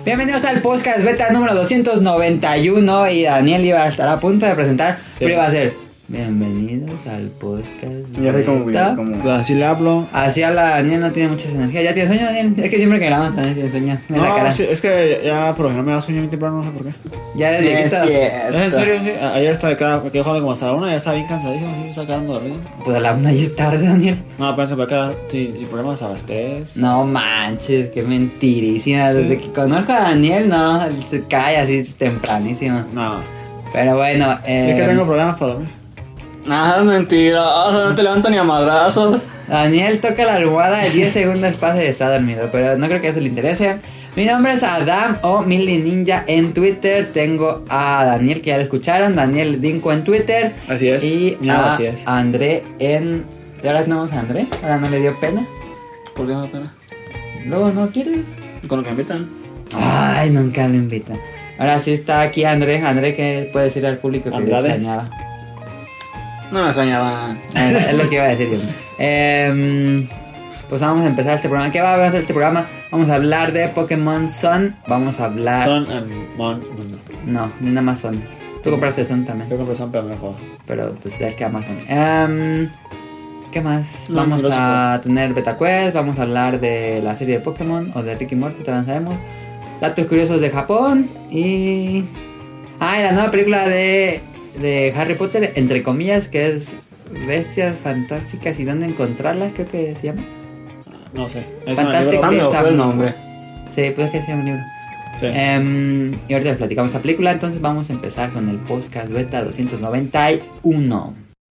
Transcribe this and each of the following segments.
Bienvenidos al podcast beta número 291 y Daniel iba a estar a punto de presentar, pero iba a ser bienvenidos al podcast ya sé beta. como así le hablo. Así habla Daniel, no tiene muchas energías. ¿Ya tiene sueño, Daniel? Es que siempre que grabamos también tiene sueño en la cara. Sí, es que ya por ejemplo me da sueño muy temprano, no sé por qué. Ya eres viejito. ¿Es en serio? Sí. Ayer estaba me quedé jugando como hasta la 1, ya estaba bien cansadísimo, sí me estaba quedando dormido. Pues a la 1 ya es tarde, Daniel. No, pensé para acá sin problemas a las 3. No manches, qué mentirísima. Desde que conozco a Daniel, no, él se cae así tempranísimo. No. Pero bueno, Es que tengo problemas para dormir. Nada, es mentira. No te levanto ni a madrazos. Daniel toca la almohada de 10 segundos pasa y está dormido, pero no creo que eso le interese. Mi nombre es Adam o Millie Ninja en Twitter. Tengo a Daniel, que ya lo escucharon, Daniel Dinko en Twitter. Así es. Y así es. André en... ¿Y ahora no vamos a André? ¿Ahora no le dio pena? ¿Por qué me da pena? ¿Luego no quieres? Con lo que me invitan. Ay, nunca lo invitan. Ahora sí está aquí André. André, ¿qué puede decir al público que le extrañaba? No me extrañaba. Es lo que iba a decir yo. Pues vamos a empezar este programa. ¿Qué va a hablar de este programa? Vamos a hablar de Pokémon Sun. Vamos a hablar... Sun and Moon. No, ni nada más Sun. Tú compraste Sun también. Yo compré Sun, pero no me jodo. Pero pues ya es que Amazon. ¿Qué más? Vamos a tener Beta Quest. Vamos a hablar de la serie de Pokémon o de Ricky Morty, todavía no sabemos. Datos curiosos de Japón. Y la nueva película de Harry Potter, entre comillas, que es Bestias Fantásticas y dónde encontrarlas, creo que se llama. No sé. Fantástica fue el nombre. Sí, pues es que se llama un libro. Sí. Y ahorita les platicamos la película, entonces vamos a empezar con el podcast beta 291.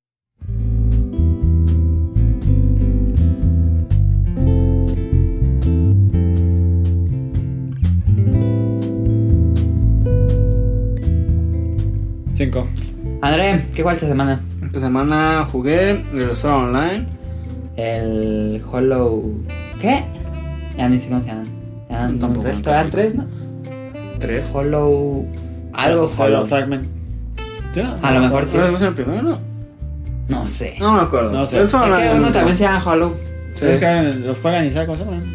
Cinco. André, ¿qué jugaste esta semana? Esta semana jugué el Sword Online. El Hollow... ¿Qué? Ya ni sé cómo se llaman. Tampoco. Eran 3, ¿no? 3. Hollow... Algo Hollow. Fragment. ¿Sí? A lo mejor sí. ¿No es el primero, no? No sé. No me acuerdo. No sé. El Sword Es Online. que uno también se llama Hollow. Sí. Es que los juegan y saben cosas, ¿no?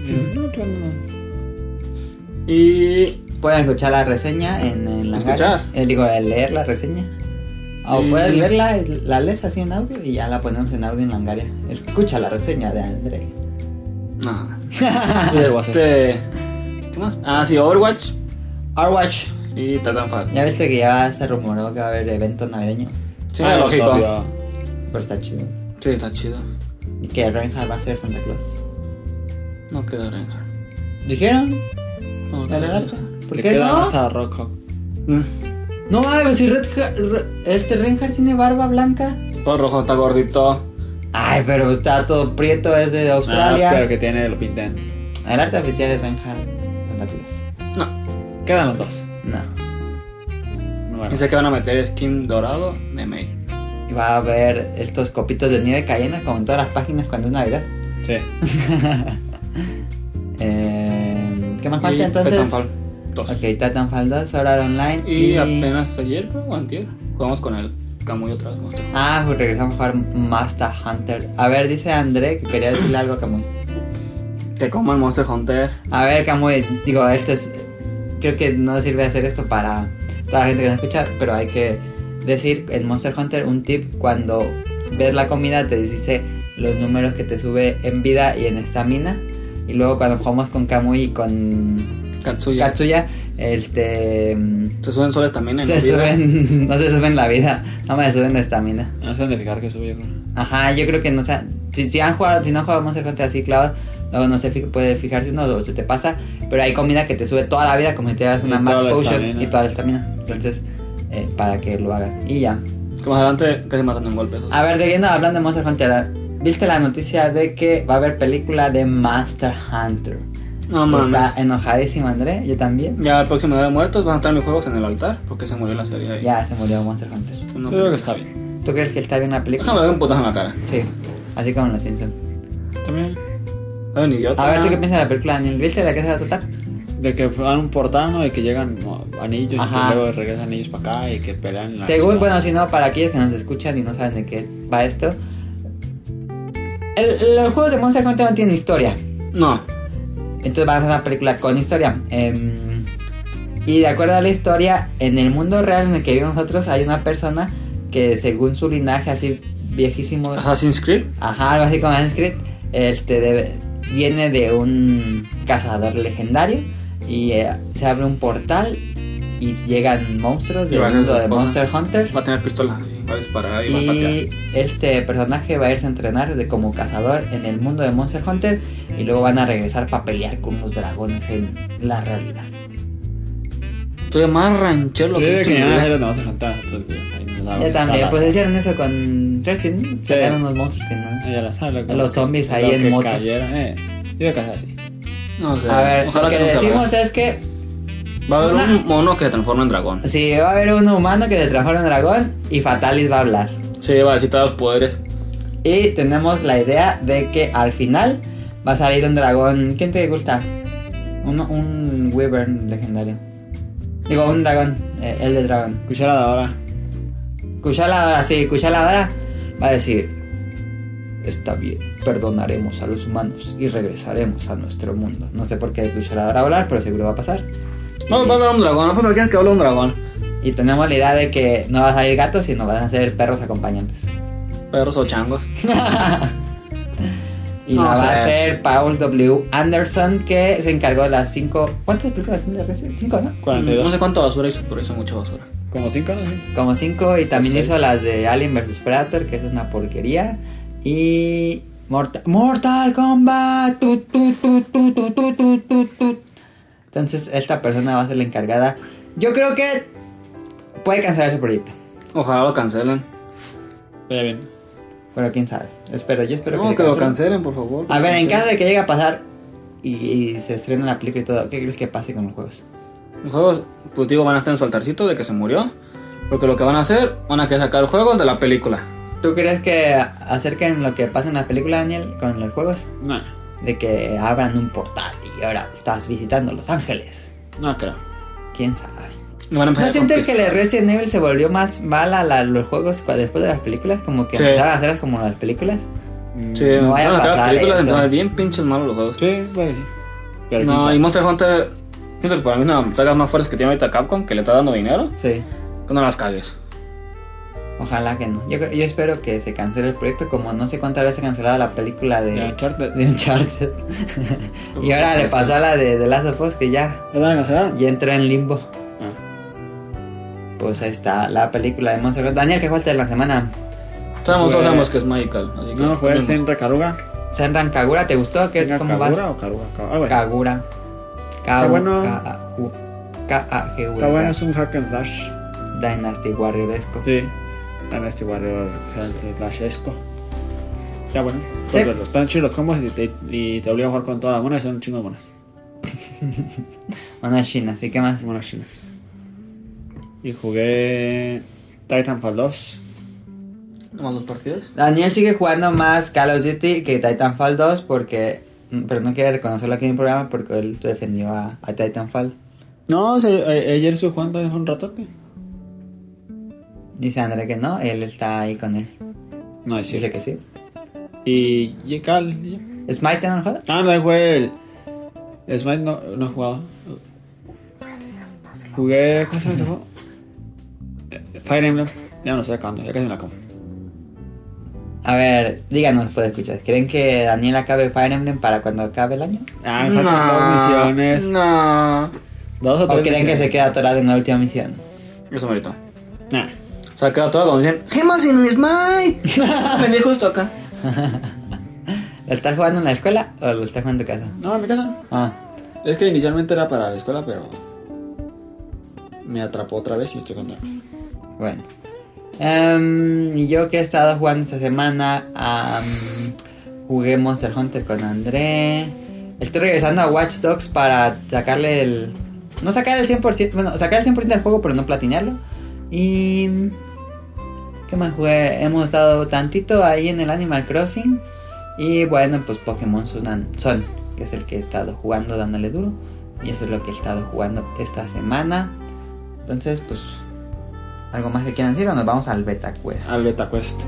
Y... Pueden escuchar la reseña en la ¿Escuchar? leer la reseña. O puedes leerla, la lees así en audio y ya la ponemos en audio en Langaria. Escucha la reseña de André. No. Y ¿Qué más? Sí, Overwatch Overwatch. y Titanfall. ¿Ya viste que ya se rumoró que va a haber evento navideño? Sí, es lógico. obvio. Pero está chido. Sí, está chido. Y que Reinhardt va a ser Santa Claus. No queda Reinhardt. ¿Dijeron? No ¿La queda naranja? ¿Por Le qué queda no? más a Rockhawk. No mames, si Reinhardt tiene barba blanca. Por rojo está gordito. Ay, pero está todo prieto, es de Australia. Pero que tiene, lo pintan. El arte oficial es Reinhardt Santa Claus. No. Quedan los dos. No. Bueno. Dice que van a meter skin dorado de May. Y va a haber estos copitos de nieve cayendo como en todas las páginas cuando es Navidad. Sí. ¿Qué más falta entonces? Titanfall 2. Ok, Titanfall 2, Sword Online. Y apenas ayer, o antier, jugamos con el Kamui otra vez. Pues regresamos a jugar Monster Hunter. A ver, dice André que quería decirle algo a Kamui. Que como el Monster Hunter. A ver, Kamui, digo, creo que no sirve hacer esto para toda la gente que no escucha, pero hay que decir en Monster Hunter un tip: cuando ves la comida te dice los números que te sube en vida y en estamina. Y luego cuando jugamos con Kamui y con Katsuya, Se suben soles también en no se suben la vida, no me suben la estamina. No sé de fijar que sube, yo creo. Ajá, yo creo que no sé. Si no han jugado Monster Hunter así clavado, luego no se puede fijar si uno o se te pasa. Pero hay comida que te sube toda la vida, como si te das una Max Potion y toda la estamina. Entonces, para que lo hagan. Y ya. Que más adelante casi matan en golpes. A ver, hablando de Monster Hunter, ¿viste la noticia de que va a haber película de Monster Hunter? No mames. Está enojadísimo André, yo también. Ya el próximo día de muertos van a estar mis juegos en el altar. Porque se murió la serie ahí. Ya se murió Monster Hunter. No, Yo creo que está bien. ¿Tú crees que está bien la película? Déjame ver un putazo en la cara. Sí, así como en Los Simpsons. También. Soy un idiota. A ver, ¿tú qué piensas de la película, Daniel? ¿Viste de qué se va a tratar? De que van un portal, ¿no? De que llegan anillos. Ajá. Y que luego regresan anillos para acá y que pelean en la Según, ciudad. bueno, si no, para aquellos que nos escuchan y no saben de qué va esto, los juegos de Monster Hunter no tienen historia. No. Entonces van a hacer una película con historia. Y de acuerdo a la historia, en el mundo real en el que vivimos nosotros hay una persona que según su linaje así viejísimo... Assassin's Creed. Ajá, algo así como Assassin's Creed. Viene de un cazador legendario y se abre un portal y llegan monstruos del mundo de Monster Hunter. Va a tener pistola, sí, va a disparar y va a Y patear. este personaje va a irse a entrenar como cazador en el mundo de Monster Hunter y luego van a regresar para pelear con los dragones en la realidad. Estoy más ranchero lo Yo que digo he que visto en mi ya vida. nos vamos a cantar. Entonces, ahí nos damos Ya también, alas. pues hicieron eso con Resident Evil. Sí. Sacaron unos monstruos que no. Ya la sabe, Los zombies ahí en que motos. cayeron, Digo que es así. No sé. A ver, ojalá lo que nunca decimos es que va a haber una- un mono que se transforma en dragón. sí, va a haber un humano que se transforma en dragón y Fatalis va a hablar. Sí, va a decir todos los poderes. Y tenemos la idea de que al final va a salir un dragón. ¿Quién te gusta? Un Wyvern legendario. Digo, un dragón, el de dragón. Cuchara de ahora. Cuchaladora va a decir: está bien, perdonaremos a los humanos y regresaremos a nuestro mundo. No sé por qué Cuchaladora va a hablar, pero seguro va a pasar. Va a hablar un dragón. No pasa que hable un dragón. Y tenemos la idea de que no va a salir gatos, sino van a ser perros acompañantes. Perros o changos. Y No la va a sé. hacer Paul W. Anderson, que se encargó de las 5... ¿Cuántas películas son de Resident? 5, ¿no? 42. No sé cuánta basura hizo, pero hizo mucha basura. Como 5, ¿no? Sí. Como 5. Y también Seis. hizo las de Alien vs Predator, que eso es una porquería. Y... Mortal Kombat. Entonces esta persona va a ser la encargada. Yo creo que puede cancelar ese proyecto. Ojalá lo cancelen. Está bien. Pero quién sabe. Yo espero No, que lo cancelen, por favor. A ver, en caso de que llegue a pasar y se estrene la película y todo, ¿qué crees que pase con los juegos? Los juegos, pues digo, van a estar en su altarcito de que se murió. Porque lo que van a hacer, van a querer sacar juegos de la película. ¿Tú crees que acerquen lo que pasa en la película, Daniel, con los juegos? No, De que abran un portal y ahora estás visitando Los Ángeles. no creo. ¿Quién sabe? Y van a ¿No empezar sientes con que el Resident Evil se volvió más mala los juegos después de las películas? Como que Sí. empezaron a hacerlas como las películas. Sí, No vaya a van sacar pasar películas, eso. entonces bien pinches malos los juegos. Sí, puede que sí. Pero quién No, sabe. y Monster Hunter, siento que para mí es una de las sagas más fuertes que tiene ahorita Capcom, que le está dando dinero, Sí. que no las cagues. Ojalá que no. Yo espero que se cancele el proyecto, como no sé cuántas veces ha cancelado la película De de Uncharted. Uncharted. Y ahora le pasó a la de The Last of Us, que ya ¿Ya van a cancelar? entró en limbo. Ah. Pues ahí está la película de Monster Hunter. Daniel, ¿qué falta de la semana? Todos Pues- sabemos que es Magical, así que No, jugué vemos. Senra Karuga. Senran Kagura, ¿te gustó? ¿Cómo vas? ¿Kagura o Karuga? Algo así. Kagura. Está bueno. K-A-G-U. Está bueno, es un hack and slash. Dynasty Warrioresco. Sí. Dynasty Warrior slash esco. Está bueno. Sí. Pues, están chidos los combos y te obliga a jugar con todas las monas y son un chingo de monas. Una china, ¿sí? ¿Qué más? Monas chinas. Y jugué Titanfall 2. ¿Nomás dos partidos? Daniel sigue jugando más Call of Duty que Titanfall 2 porque... Pero no quiere reconocerlo aquí en el programa porque él defendió a Titanfall. No, ayer estuve jugando un ratote. Dice André que no, él está ahí con él. No, es Dice cierto. que sí. Y Cal. ¿Smite no lo juega? Ah, no, jugué el Smite, no he jugado. Jugué, ¿cómo se llama ese juego? Fire Emblem. Ya me lo estoy acabando, ya casi me la acabo. A ver, díganos después de escuchar. ¿Creen que Daniel acabe Fire Emblem para cuando acabe el año? Ah, me faltan dos misiones. No. Dos o ¿O tres creen que misiones. se queda atorado en la última misión? Eso merito. Nah. Se ha quedado todo cuando dicen ¡Gemas en mi Smite! Me dejo esto acá. ¿Lo estás jugando en la escuela o lo estás jugando en tu casa? No, en mi casa. Ah, Es que inicialmente era para la escuela, pero me atrapó otra vez y estoy con otra cosa. bueno. Y yo que he estado jugando esta semana, jugué Monster Hunter con André. Estoy regresando a Watch Dogs para sacarle el... No sacar el 100%, bueno, sacar el 100% del juego, pero no platinearlo. Y... ¿Qué más jugué? Hemos estado tantito ahí en el Animal Crossing. Y bueno, pues Pokémon Sun, que es el que he estado jugando dándole duro. Y eso es lo que he estado jugando esta semana. Entonces, pues... ¿Algo más que quieran decir o nos vamos al Beta Quest? Al Beta Quest.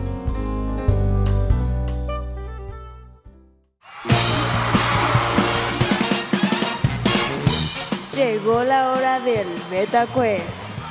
Llegó la hora del Beta Quest.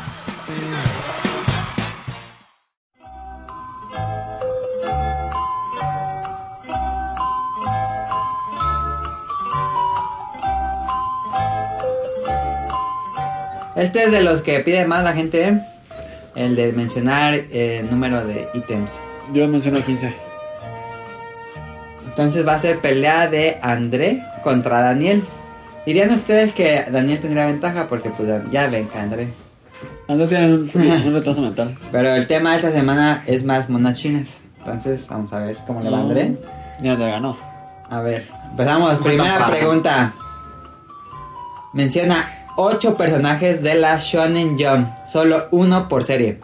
Este es de los que pide más la gente, ¿eh? El de mencionar número de ítems. Yo menciono 15. Entonces va a ser pelea de André contra Daniel. Dirían ustedes que Daniel tendría ventaja porque pues ya ven que André. Andrés tiene un retraso mental. Pero el tema de esta semana es más monas chinas. Entonces vamos a ver cómo le va a André. Ya te ganó. A ver, empezamos. Primera pregunta. Menciona 8 personajes de la Shonen Jump. Solo uno por serie.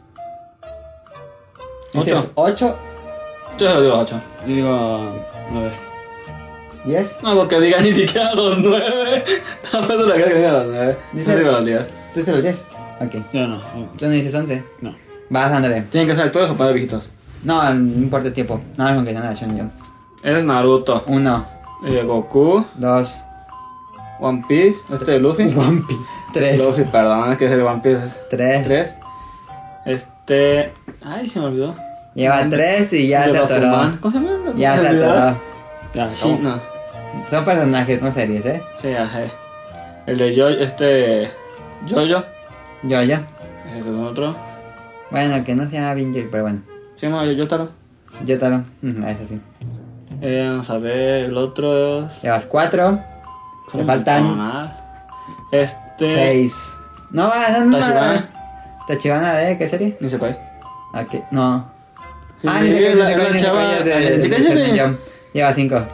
¿Dices 8? Yo se lo digo 8. Yo digo 9. ¿10? No hago que diga ni siquiera los 9. Tampoco lo que diga los 9. Dice- Yo digo los 10. ¿Tú dices los 10? Ok. Yo no. ¿Tú no dices 11? No. Vas, André. ¿Tienen que ser actores o padres viejitos? No, no importa el tiempo. No es con que sea la Shonen Jump. Eres Naruto, 1, Goku, 2, One Piece, Luffy. One Piece. 3, Luffy, perdón, es que es el One Piece. 3. 3. Ay, se me olvidó. Lleva 3 y ya El se de atoró. Bakuman. ¿Cómo se llama? Ya se olvidó? atoró. Ya, Sí, acabó. no. Son personajes, no series, ¿eh? Sí, ya sé. El de Jojo. Yo. Ese es el otro. Bueno, que no se llama Binjo, pero bueno. Se llama Yotaro. Yotaro. Eso sí. Vamos a ver, el otro es. Llevas 4. Te faltan 6. No, no. Tachibana. Tachibana de qué serie? Ni se cae. Ok, no. Sí, Ni se cae, la ni se chava- cae, es de la chica Shonen ese- Jump. Lleva 5.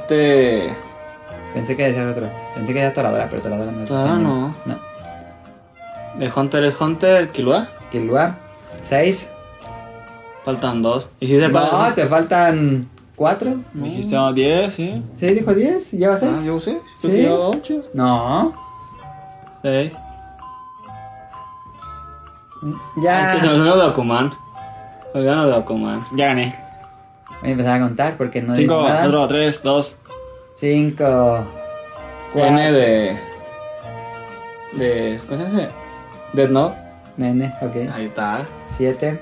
Pensé que decías otro. Pensé que era Toradora, pero Toradora no es. Toradora Shonen no. Jump. No. De Hunter es Hunter, Killua. Killua. 6. Faltan 2. ¿Y si se No, acuerdan? te faltan 4. Me dijiste 10, ¿sí? ¿Sí dijo 10? ¿Lleva 6? Ah, yo sé. ¿Sí? Yo tengo 8. No. 6. Ya. Se me olvidó de Bakuman. Olvidaron de Bakuman. Ya gané. Voy a empezar a contar porque no 5, digo nada. 4, 3, 2. 5. N de. ¿Cómo se dice? Death Note. Nene, ok. Ahí está. 7.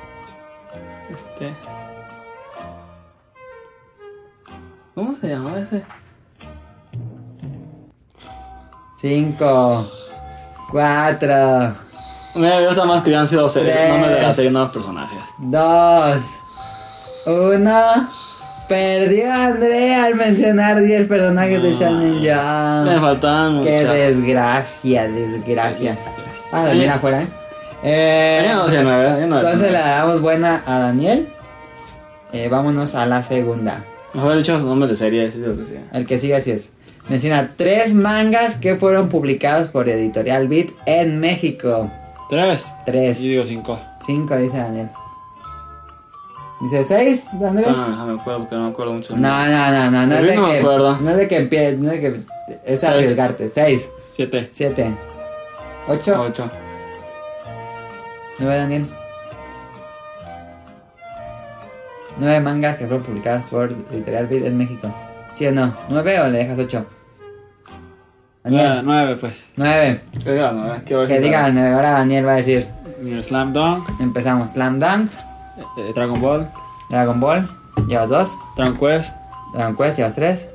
¿Cómo se llama ese? 5. 4. Me gusta más que hubieran sido Tres. nombres de las series, nuevos personajes. 2. 1. Perdió André al mencionar 10 personajes de Shonen Me Jump. faltan Qué muchas. desgracia. Ah, dormir afuera, Yo no sé 9. Entonces le damos buena a Daniel. Vámonos a la segunda. Mejor haber dicho los nombres de series, eso es lo que decía. El que sigue así es. Menciona 3 mangas que fueron publicados por Editorial Beat en México. 3. 3. Yo digo 5. 5 dice Daniel. Dice 6, André. No, no me acuerdo porque no me acuerdo mucho. No es El de no me que acuerdo. no es de que empiece, no es de que es arriesgarte. 6, 7. 7, 8, 8. 9, Daniel. 9 mangas que fueron publicados por Editorial Beat en México. ¿Sí o no? ¿9 o le dejas 8? Daniel. 9, pues. 9. Que diga 9. Que diga 9. Ahora Daniel va a decir. Slam Dunk. Empezamos. Slam Dunk. Dragon Ball. Dragon Ball. Llevas 2. Dragon Quest. Dragon Quest. Llevas 3.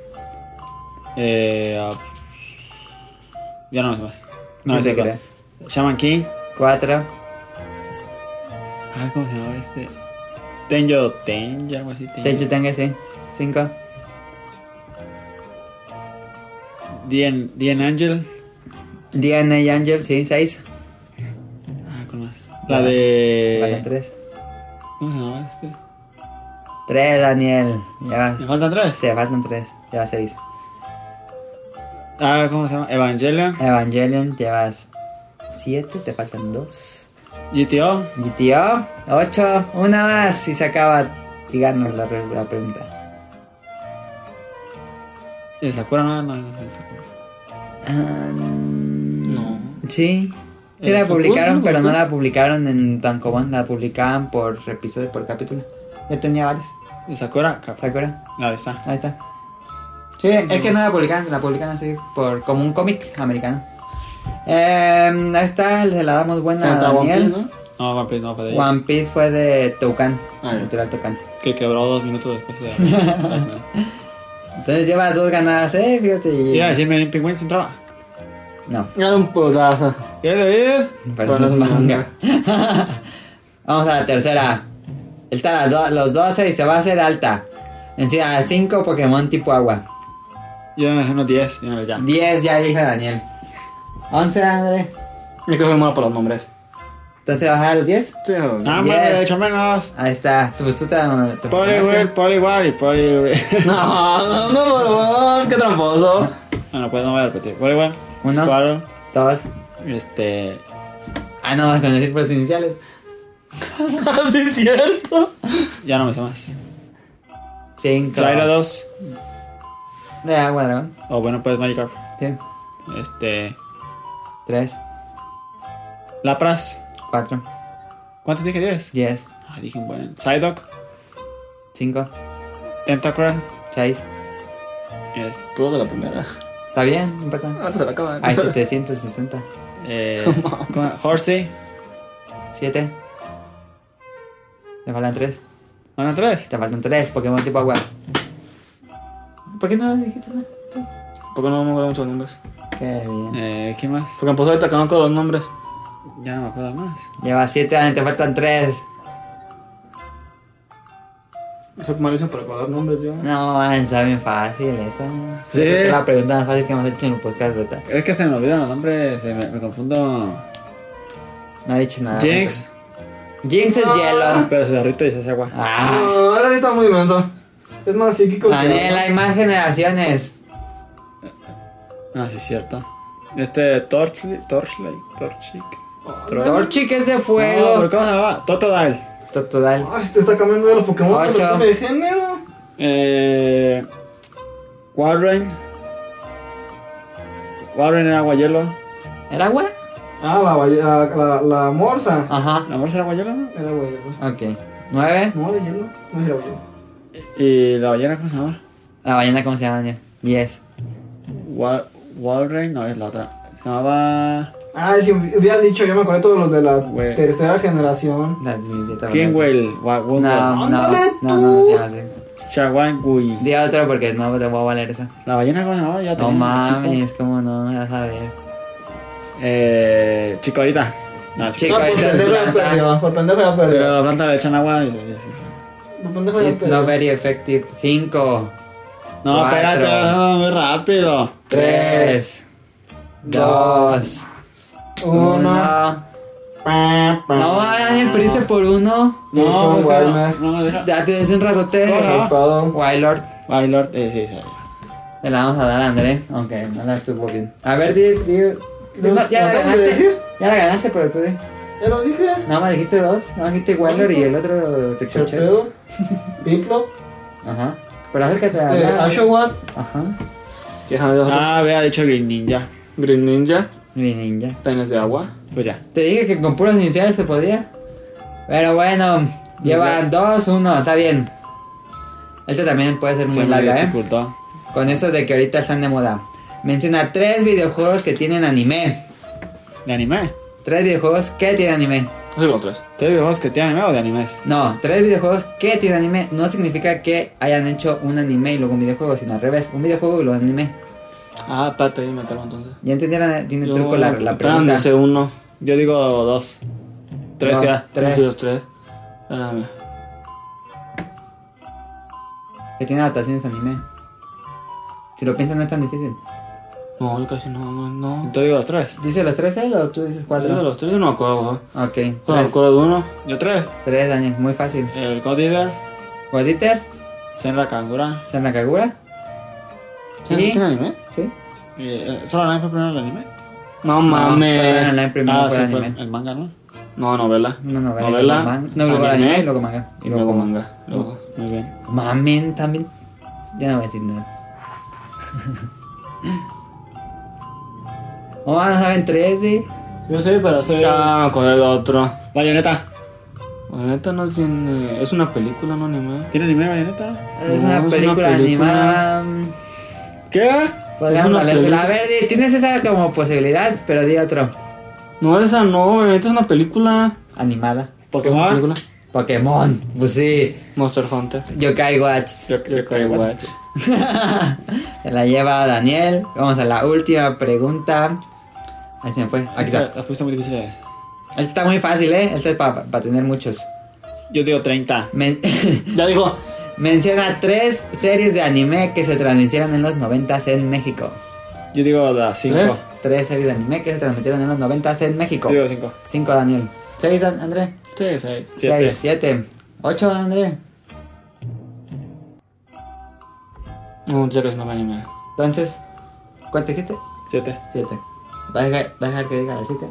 Ya no sé más. No, No sé te creo. Shaman King. 4. Ay, ¿cómo se llama este? Tenjo, algo así. Tenchu Tenge, sí. 5. Dien Angel. DNA Angel, sí. 6. ¿Cuál más? La de. Faltan 3. ¿Cómo se llama este? 3, Daniel. Llevas. ¿Me faltan 3? Te faltan 3. Llevas 6. ¿Cómo se llama? Evangelion. Evangelion, llevas 7. Te faltan 2. GTO. GTO, 8. Una más y se acaba. Y ganas la pregunta. ¿Y Sakura no es Sakura? No. Sí. Sí la ¿Sakura? publicaron, pero no ¿Sakura? la publicaron en Tankobon. La publicaban por episodio, por capítulo. Yo tenía varios. ¿Y Sakura? ¿Sakura? Ahí está. Ahí está. Sí, es que no la publican así como un cómic americano. Esta se la damos buena a Está One Piece, Daniel. ¿no? No, One Piece no fue de ellos. One Piece fue de Toucan. Ah, ya. Editorial Toucan. Que quebró 2 minutos después de... Entonces llevas 2 ganadas, fíjate. Iba a decirme en Penguin entraba. No, Era un putazo. ¿Qué David? pero no es manga. Vamos a la tercera. Está los 12 y se va a hacer alta. Encima 5 Pokémon tipo agua. Yo me dejé unos 10, ya. 10 ya dijo Daniel. 11, André. Yo creo que me por los nombres. Entonces bajar a los 10. Sí, Ah, Yes. madre, de hecho menos. Ahí está. Pues tú te Poliwhirl, Poliwhirl y Poliwhirl. No, por favor, qué tramposo. Bueno, pues no voy a repetir. Poliwhirl, Uno. Squirtle, 2. Ah, no, vas con decir por los iniciales. Sí, es cierto. ya no me sé más. 5. Zaira 2. De agua, dragón. O bueno, pues Magikarp. Sí. 3. Lapras. 4. ¿Cuántos dije? 10. 10. Ah, dije un buen. Psyduck. 5. Tentacruel. 6. Pudo de la primera. ¿Está bien? No importa. Ahora se la acaban. Hay 760. Horsey. 7. Te faltan 3. ¿Van a 3? Te faltan 3 Pokémon tipo agua. ¿Por qué no dijiste nada? Porque no me acuerdo mucho los nombres. Qué bien. ¿Qué más? Porque empezó ahorita que no con los nombres. Ya no me acuerdo más. Lleva 7, te faltan 3. Soy malísimo para acordar nombres yo. No, está bien fácil esa. Sí. Es la pregunta más fácil que hemos hecho en el podcast, ¿verdad? Es que se me olvidan los nombres, me confundo. No he dicho nada. Jinx. Jinx es hielo. Pero se derrite y se hace agua. Ah. No, ese sí está muy inmenso. Es más psíquico Daniel, hay más generaciones. Ah, sí, es cierto. Torchic. Torchic es de No, fuego. ¿pero cómo se llama? Totodile. Total. Ay, te está cambiando de los Pokémon. 8. pero tiene de género. Walrein. Walrein era agua hielo. ¿Era agua? Ah, la morsa. Ajá. ¿La morsa era agua hielo, no? Era güey. Ok. 9. No, de hielo. No era hielo. ¿Y la ballena cómo se llama? La ballena, ¿cómo se llama, Daniel? 10. Walrein, no, es la otra. Se llamaba... Ah, si hubieras dicho, yo me acordé todos los de la Güey. tercera generación. Kinwell. No se llama así. Chawangui. Di otro porque no te voy a valer eso. ¿La ballena cómo se llamaba? Ya No tenía mames, como no, ya sabes. equipo. Chikorita. No, Chico, Ah, por ahorita pendejo ya planta. perdió. Por pendejo ya perdió. Pero la planta le echan agua y... Por pendejo ya It's not perdió. very effective. 5. No, Cuatro. espérate, muy rápido. 3. 2. 1. No, Daniel, perdiste por 1. No, Con pues, Walmart. no me deja. Ya tienes un razote. Cosa. Wildlord. Wailord, sí. Te la vamos a dar a André, aunque no la estuvo bien. A ver, di. No, No, ya la ¿no tengo que ganaste. decir? Ya la ganaste, pero tú di. Ya lo dije. Nada más dijiste 2. Nada más dijiste Wildlord y el otro Ricochet. Torpedo. Piplo. Ajá. Pero acércate a hablar. Ashowat. Ajá. Déjame de otros. Había dicho Green Ninja. Green Ninja. Mi ninja. Peines de agua. Pues ya. Te dije que con puros iniciales se podía. Pero bueno, llevan 2, 1, está bien. Esta también puede ser muy Se me larga, dificultó. Con eso de que ahorita están de moda. Menciona 3 videojuegos que tienen anime. ¿De anime? 3 videojuegos que tienen anime. Así los tres. ¿Tres videojuegos que tienen anime o de animes? No, 3 videojuegos que tienen anime no significa que hayan hecho un anime y luego un videojuego, sino al revés, un videojuego y luego un anime. Ah, espérate, ahí me calmo entonces. ¿Ya entendieron? Tiene truco la pregunta. Dice uno. Yo digo 2. 3 Dos. queda. 3. Sí, los tres. Espérame. Que tiene adaptaciones anime. Si lo piensas no es tan difícil. No, yo casi no. Entonces digo los 3. ¿Dice los 3 él o tú dices Yo de 4? los tres yo no me acuerdo. Ok, Pero me 3. acuerdo de uno. Yo 3. 3 años, muy fácil. El God Eater. God Eater, Senra Kangura. Senra Kagura. ¿Tiene anime? Sí. ¿Solo el anime fue primero el anime? No No, mames. el primero fue sí, el fue anime. el manga, ¿no? No, novela. Una novela. Novela, Luego manga. No, luego anime y luego manga. Y luego manga. Luego. Muy bien. Mamen también. Ya no voy a decir nada. Oh, no saben 3, ¿sí? Yo sé, pero sé. Ya me acordé de otro. Bayonetta. Bayonetta no tiene. Es una película, no anime. ¿Tiene anime Bayonetta? Es No, una es una película película. animada. ¿Qué? Podrían Es una valérsela. A película. ver, tienes esa como posibilidad, pero di otro. No, esa no, esta es una película. Animada. ¿Una Pokémon. película? Pokémon. Pues sí. Monster Hunter. Yokai Watch. Yokai Watch. Se la lleva Daniel. Vamos a la última pregunta. Ahí se me fue. Aquí está. Las pusiste muy difíciles. Esta está muy fácil, ¿eh? Esta es para tener muchos. Yo digo 30. Ya dijo. Menciona 3 series de anime que se transmitieron en los 90s en México. Yo digo las 5. 3 series de anime que se transmitieron en los 90s en México. Yo digo 5. 5, Daniel. 6, André. Sí, sí. 7. 6, 7. 8, André. No, ya que es no anime. Entonces, ¿cuánto dijiste? 7. 7. ¿Vas a dejar que diga el 7?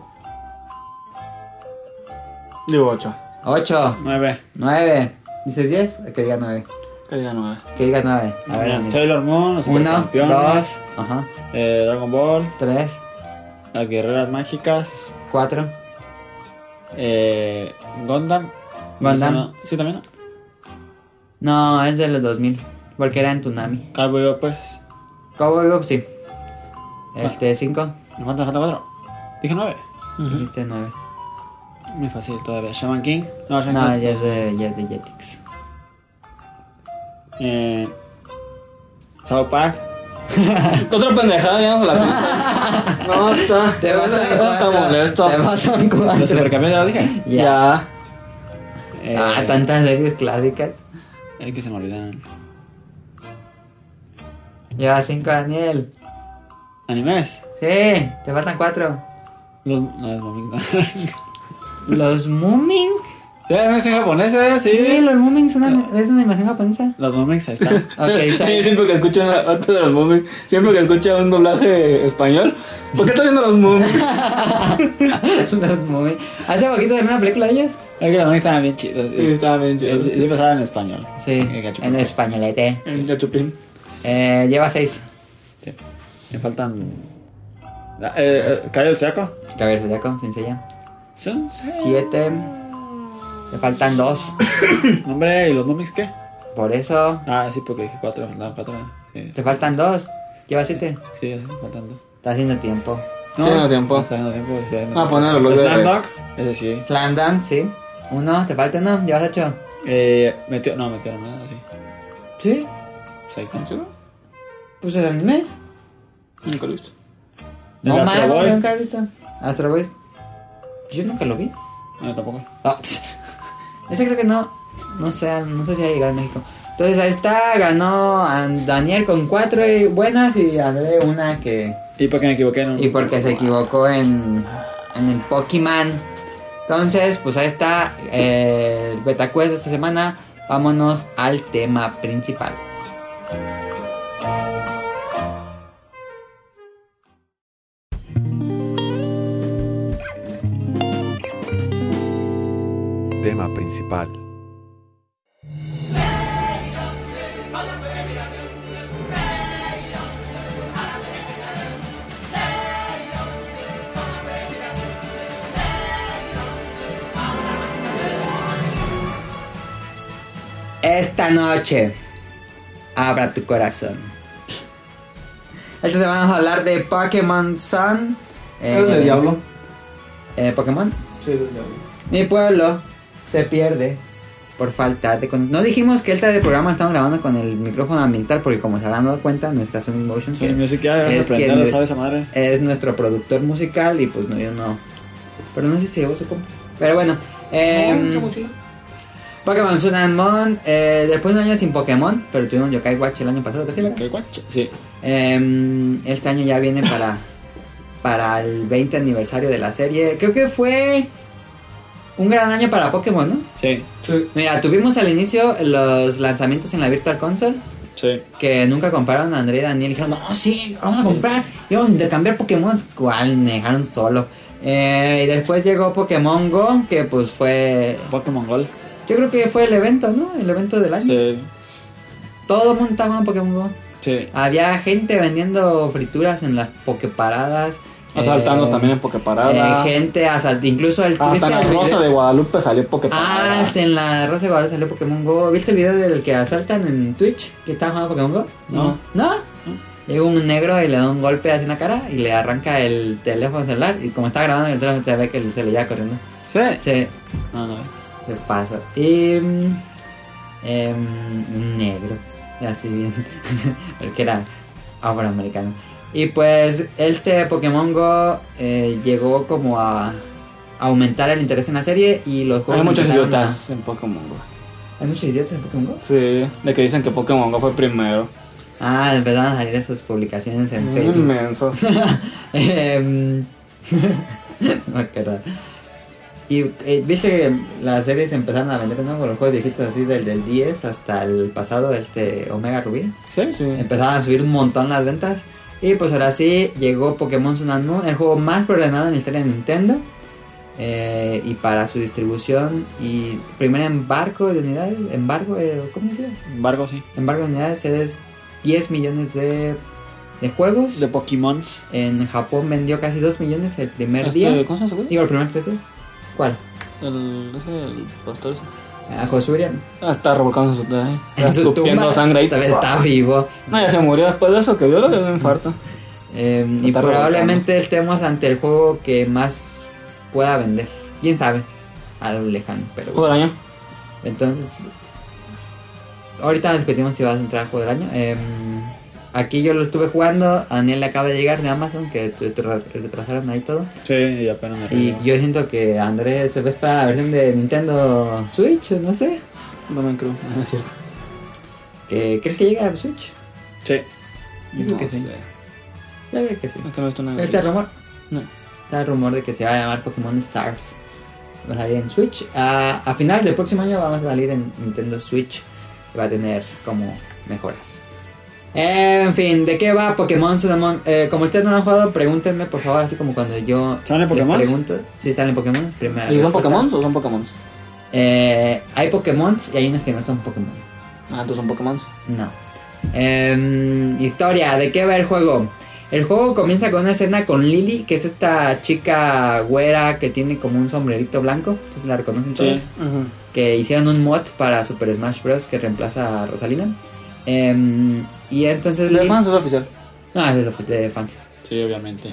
Digo 8. 8, 9. 9. ¿Dices 10? Que diga 9. Que diga 9. Que diga 9. A ver, Daniel. Sailor Moon, los 1, Supercampeones, 2, ajá. Dragon Ball, 3, las Guerreras Mágicas, 4. Gundam. Gundam. No, sí, también, ¿no? No, es de los 2000. Porque era en Toonami. Cowboy Bebop, pues. Cowboy Bebop, sí. 5. ¿Me falta 4? Dije 9. Dijiste 9. Muy fácil todavía. Shaman King. No, Shaman No, King. ya es de Jetix. South Park. Otra pendejada, ya no se la cuenta. No, está. Te Está molesto. Te faltan 4. Los Supercampeones, ya lo dije. Ya. Tantas series clásicas. Es que se me olvidan. Lleva 5, Daniel. ¿Animes? Sí, te faltan 4. No, es momento. Los Moomin. Sí, es en japonés, sí. Sí, los Moomin es una animación japonesa. Los Moments, ahí están. Ok, Sí, 6. siempre que escucho antes de los Moomin, siempre que escucho un doblaje español, ¿por qué estás viendo los Moomin? Los Moomin. Hace poquito de una película de ellos. Es que los Moments estaban bien chidos. Sí, estaba bien chido. Sí, pasaban en español. Sí, Gachupín. en españolete. El Yachupín. Lleva 6. Sí. Me faltan. ¿Cayo Seco? Cabello Zodiaco, sencilla. Son 7. Te faltan 2. Hombre, ¿y los Moments qué? Por eso. Ah, sí, porque dije 4. No, 4. Sí, Te faltan 2. Lleva 7. sí, faltan 2. Está haciendo tiempo. Sí, no tiempo. Está haciendo tiempo. Ah, ponerlo, lo de- Slam Dunk, ese sí. Flandam, sí. 1. Te falta 1. Llevas 8. Metió nada, sí. Sí. Pues ahí está. ¿Seguro? Pues es anime. Nunca lo he visto. ¿El No, Astro mames, Boy? nunca he visto. Astro Boy. Yo nunca lo vi. No, tampoco. Ah, ese creo que no sé si ha llegado a México. Entonces ahí está, ganó Daniel con 4 buenas y André una que... ¿Y por qué me equivoqué? No? Y porque se equivocó en el Pokémon. Entonces, pues ahí está el Beta Quest de esta semana. Vámonos al tema principal. Tema principal. Esta noche, abra tu corazón. Esta semana vamos a hablar de Pokémon Sun. ¿Es del diablo? Pokémon. Sí, del diablo. Mi pueblo se pierde por falta de... No dijimos que el de programa lo estamos grabando con el micrófono ambiental porque como se habrán dado cuenta, nuestra Sonic Motion Sí, que Music ya es aprender, quien- ¿sabes esa madre? es nuestro productor musical y pues no, yo no... Pero no sé si llevó su compa. Pero bueno. Pokémon Sun and Moon. Después de un año sin Pokémon, pero tuvimos Yokai Watch el año pasado, ¿sí, verdad? ¿Qué guacho? Sí. Este año ya viene para el 20 aniversario de la serie. Creo que fue un gran año para Pokémon, ¿no? Sí. Mira, tuvimos al inicio los lanzamientos en la Virtual Console Sí. que nunca compraron a André y Daniel. Dijeron, no, sí, vamos a comprar y vamos a intercambiar Pokémon. ¿Cuál? Me dejaron solo. Y después llegó Pokémon Go, que pues fue... Pokémon Gold. Yo creo que fue el evento, ¿no? El evento del año. Sí. Todo el mundo estaba en Pokémon Go. Sí. Había gente vendiendo frituras en las Poképaradas. Asaltando también en Poképarada. Gente asaltando. Incluso el. Hasta ¿viste en la el Rosa video? de Guadalupe salió Poképarada. Hasta en la Rosa de Guadalupe salió Pokémon Go. ¿Viste el video del que asaltan en Twitch? Que estaba jugando Pokémon Go. No. ¿No? llega un negro y le da un golpe hacia la cara y le arranca el teléfono celular. Y como está grabando el teléfono, se ve que se le lleva corriendo. ¿Sí? Sí, No. se pasa. Y. Un negro. Así bien. Porque era afroamericano. Y pues este Pokémon Go llegó como a aumentar el interés en la serie y los juegos Hay muchos empezaron idiotas en Pokémon Go. ¿Hay muchos idiotas en Pokémon Go? Sí, de que dicen que Pokémon Go fue primero. Ah, empezaron a salir esas publicaciones en Facebook. Inmenso. No me acuerdo. Y viste que las series empezaron a vender de nuevo, los juegos viejitos así del 10 hasta el pasado, Omega Rubí. Sí. Empezaron a subir un montón las ventas. Y pues ahora sí llegó Pokémon Sun and Moon, el juego más preordenado en la historia de Nintendo. Y para su distribución y primer embargo de unidades, ¿cómo se dice? Embargo, sí. Embargo de unidades es 10 millones de juegos. De Pokémon. En Japón vendió casi 2 millones el primer día. ¿Cómo se llama ese güey? Digo, el primer 3 días. ¿Cuál? El pastor ese. Josurian. Está revolcando su tumba. En su Escupiendo tumba. sangre ahí. Todavía está vivo. No, ya se murió después de eso, que vio lo de un infarto. Y Está probablemente estemos ante el juego que más pueda vender. ¿Quién sabe? Algo lejano, pero Juego del año. entonces ahorita discutimos si vas a entrar al juego del año. Aquí yo lo estuve jugando. A Daniel le acaba de llegar de Amazon, que retrasaron ahí todo. Sí, y apenas me Y yo siento que Andrés se ve para la versión de Nintendo Switch, no sé. No me creo. Es cierto. ¿Crees que llegue a Switch? Sí. Yo creo No que sí. sé. Yo creo que sí. Es que no he visto nada. ¿Este rumor? No. Está el rumor de que se va a llamar Pokémon Stars. Va a salir en Switch. A finales del próximo año vamos a salir en Nintendo Switch. Que va a tener como mejoras. En fin, ¿de qué va Pokémon Sun and Moon? Como ustedes no lo han jugado, pregúntenme por favor, así como cuando yo ¿Salen les Pokémon? pregunto. Sí, salen Pokémon. Primera ¿Y son respuesta. Pokémon o son Pokémon? Hay Pokémon y hay unos que no son Pokémon. Ah, entonces son Pokémon. No. Historia, ¿de qué va el juego? El juego comienza con una escena con Lily, que es esta chica güera que tiene como un sombrerito blanco. Entonces la reconocen todos. Sí. Que hicieron un mod para Super Smash Bros. Que reemplaza a Rosalina. Y entonces ¿De Lily... fans o es oficial? No, es eso, de fans. Sí, obviamente.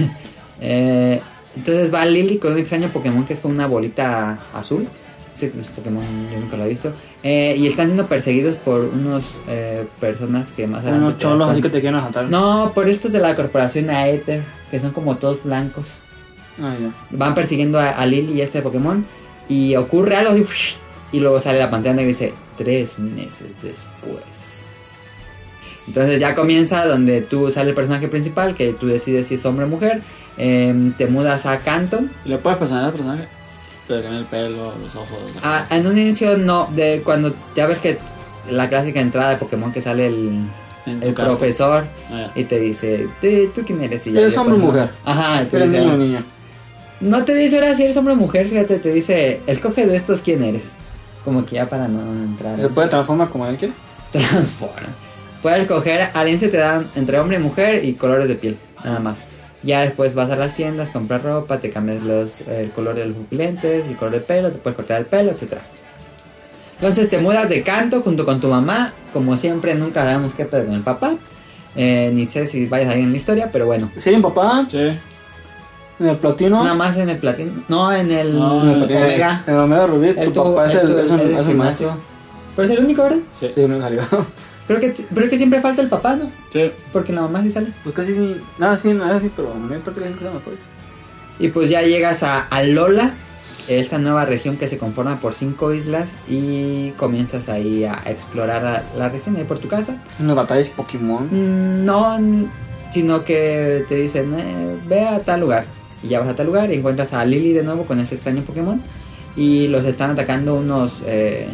Entonces va Lily con un extraño Pokémon que es con una bolita azul. Ese Pokémon yo nunca lo he visto. Y están siendo perseguidos por unos personas que más adelante Unos te das cholos así cuenta. que te quieren asaltar. No, por estos de la corporación Aether, que son como todos blancos. Ah, ya. Van persiguiendo a Lily y a este Pokémon. Y ocurre algo así, y luego sale la pantalla negra y dice 3 meses después. Entonces ya comienza donde tú sale el personaje principal, que tú decides si es hombre o mujer. Te mudas a Kanto. ¿Y le puedes personalizar al personaje? Pero con el pelo, los ojos. las cosas. En un inicio no, de cuando ya ves que la clásica entrada de Pokémon que sale En el tu campo. profesor Ah, ya. y te dice, ¿tú quién eres? Y ya ¿Eres le hombre o pones- mujer? Ajá, te ¿Eres dice, niño o niña? no te dice ahora si eres hombre o mujer, fíjate, te dice, escoge de estos quién eres. Como que ya para no entrar. ¿Se puede transformar como él quiere? Transforma. Puedes escoger, al inicio te dan entre hombre y mujer y colores de piel, nada más. Ya después vas a las tiendas, compras ropa, te cambias el color de los pupilentes, el color del pelo, te puedes cortar el pelo, etc. Entonces te mudas de Kanto junto con tu mamá. Como siempre, nunca sabemos qué pedo con el papá. Ni sé si vaya a salir en la historia, pero bueno. ¿Sí hay un papá? Sí. ¿En el platino? Nada más en el platino. No, en el No, En el platino. Omega. En el Omega Rubí, Él tu papá es el maestro. gimnasio. Pero es el único, ¿verdad? Sí. Sí, no salió. Pero es que siempre falta el papá, ¿no? Sí. Porque la mamá sí sale. Pues casi sí, nada sí, pero me prácticamente no me acuerdo. Y pues ya llegas a Alola, esta nueva región que se conforma por 5 islas, y comienzas ahí a explorar la región ahí por tu casa. Unas batallas Pokémon. No, sino que te dicen, ve a tal lugar. Y ya vas a tal lugar y encuentras a Lily de nuevo con ese extraño Pokémon. Y los están atacando unos...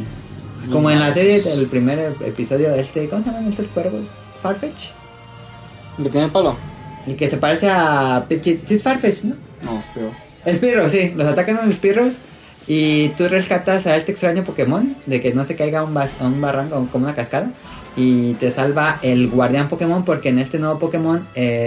como en la serie del primer episodio de ¿cómo se llaman estos cuervos? Farfetch. ¿Que tiene el palo? El que se parece a Pidgey. Sí es Farfetch, ¿no? No, pero... Spearow, sí, los atacan los Spearows y tú rescatas a este extraño Pokémon de que no se caiga a un barranco como una cascada, y te salva el guardián Pokémon, porque en este nuevo Pokémon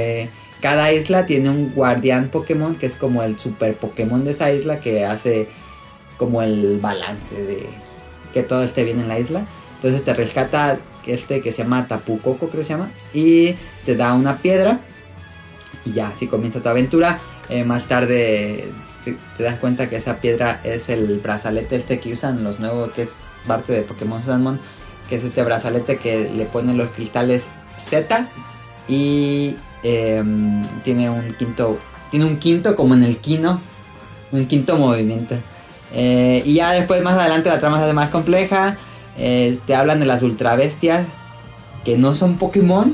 cada isla tiene un guardián Pokémon que es como el super Pokémon de esa isla, que hace como el balance de que todo esté bien en la isla. Entonces te rescata que se llama Tapu Koko, creo que se llama, y te da una piedra y ya así comienza tu aventura. Más tarde te das cuenta que esa piedra es el brazalete que usan los nuevos, que es parte de Pokémon Sun and Moon, que es este brazalete que le ponen los cristales Z y tiene un quinto como en el Kino, un quinto movimiento. Y ya después más adelante la trama se hace más compleja. Te hablan de las ultra bestias que no son Pokémon.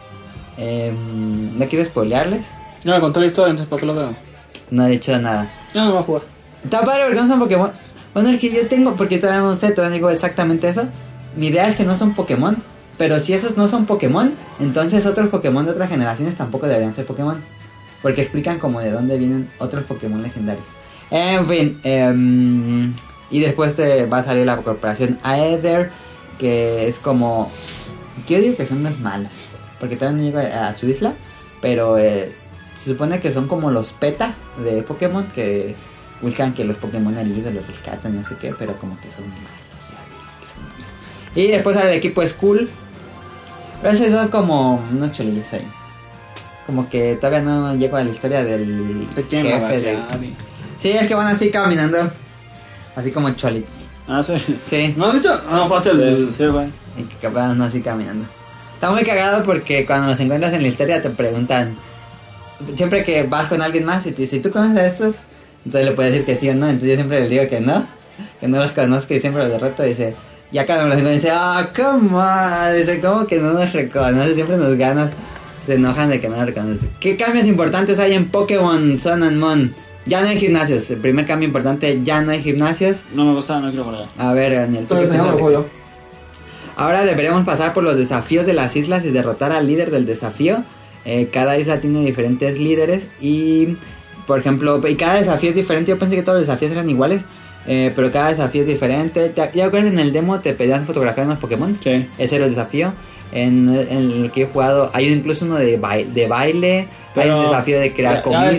No quiero spoilearles. No me contó la historia, entonces ¿para qué lo veo? No he dicho nada. No va a jugar. Está padre porque no son Pokémon. Bueno, el que yo tengo, porque todavía no sé, todavía digo exactamente eso. Mi idea es que no son Pokémon. Pero si esos no son Pokémon, entonces otros Pokémon de otras generaciones tampoco deberían ser Pokémon. Porque explican como de dónde vienen otros Pokémon legendarios. En fin, y después va a salir la corporación Aether, que es como... Yo digo que son los malos, porque todavía no llego a su isla. Pero se supone que son como los PETA de Pokémon, que buscan que los Pokémon heridos los rescatan, no sé qué, pero como que son malos. Yo digo que son malos. Y después sale el equipo Skull. Pero esos son como unos cholillos ahí. Como que todavía no llego a la historia del jefe de... Sí, es que van así caminando. Así como cholitos. Ah, sí. Sí. ¿No has visto? No, fue Sí, güey. Y que capaz no así caminando. Está muy cagado porque cuando los encuentras en la historia te preguntan... Siempre que vas con alguien más y te dice, ¿tú conoces a estos? Entonces le puedes decir que sí o no. Entonces yo siempre les digo que no los conozco y siempre los derroto. Y dice... Ya cuando me los encuentro dice, come on. Dice, ¿cómo que no nos reconoce? Siempre nos ganas. Se enojan de que no nos reconoce. ¿Qué cambios importantes hay en Pokémon Sun and Moon? Ya no hay gimnasios. El primer cambio importante, ya no hay gimnasios. No me gusta, no quiero jugar. A ver, Daniel, ¿tú qué piensas de que- Ahora deberemos pasar por los desafíos de las islas y derrotar al líder del desafío. Cada isla tiene diferentes líderes y, por ejemplo, y cada desafío es diferente. Yo pensé que todos los desafíos eran iguales, pero cada desafío es diferente. ¿Ya acuerdas en el demo te pedían fotografiar unos Pokémon? Sí. Ese era el desafío. En el que he jugado hay incluso uno de baile, hay un desafío de crear comida.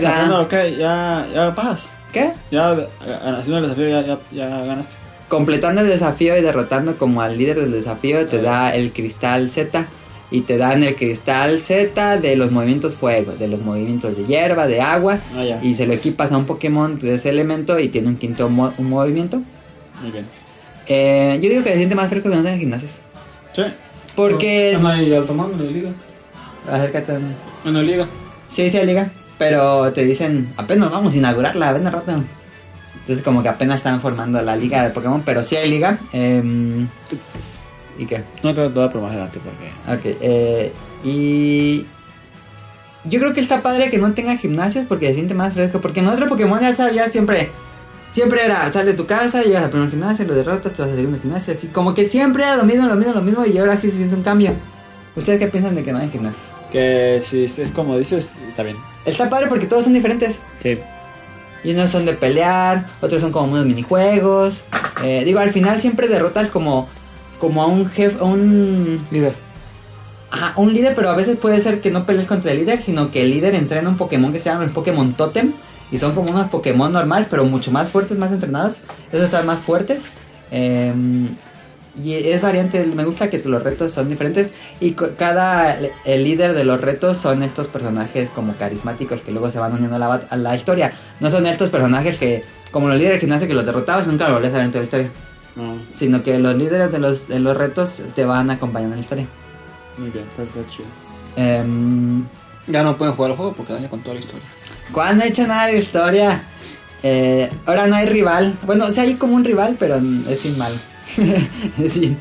Ya pasas. ¿Qué? Ya haciendo el desafío ya ganaste. Completando el desafío y derrotando como al líder del desafío te da el cristal Z. Y te dan el cristal Z de los movimientos fuego, de los movimientos de hierba, de agua. Ya. Y se lo equipas a un Pokémon de ese elemento y tiene un quinto un movimiento. Muy bien. Yo digo que se siente más fresco que no tenga gimnasios. Sí. Porque... No hay alto mando, no hay liga. Acércate. No hay liga. Sí, hay liga. Pero te dicen, apenas vamos a inaugurarla, ven a rato. Entonces como que apenas están formando la liga de Pokémon, pero sí hay liga. ¿Y qué? No te voy a probar más adelante porque... Ok, y... Yo creo que está padre que no tenga gimnasios porque se siente más fresco. Porque en otro Pokémon ya sabías siempre era, sal de tu casa, llegas al primer gimnasio, lo derrotas, te vas al segundo gimnasio. Así como que siempre era lo mismo y ahora sí se siente un cambio. ¿Ustedes qué piensan de que no hay gimnasios? Que si es como dices, está bien. Está padre porque todos son diferentes. Sí. Y unos son de pelear, otros son como unos minijuegos. Digo, al final siempre derrotas como a un jefe, Líder. Ajá, un líder, pero a veces puede ser que no pelees contra el líder, sino que el líder entrena un Pokémon que se llama el Pokémon Totem. Y son como unos Pokémon normales, pero mucho más fuertes, más entrenados. Esos están más fuertes. Y es variante, me gusta que los retos son diferentes. Y el líder de los retos son estos personajes como carismáticos que luego se van uniendo a la historia. No son estos personajes que, como los líderes del gimnasio que los derrotabas, nunca los volvías a ver en toda la historia. No. Sino que los líderes de los retos te van acompañando en la historia. Muy bien, está chido. Ya no pueden jugar el juego porque daña con toda la historia. ¿Cuál no he hecho nada de historia? Ahora no hay rival. Bueno, o sea, hay como un rival, pero es sin mal. Sí,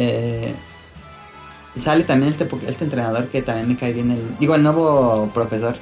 sale también este entrenador que también me cae bien. El nuevo profesor.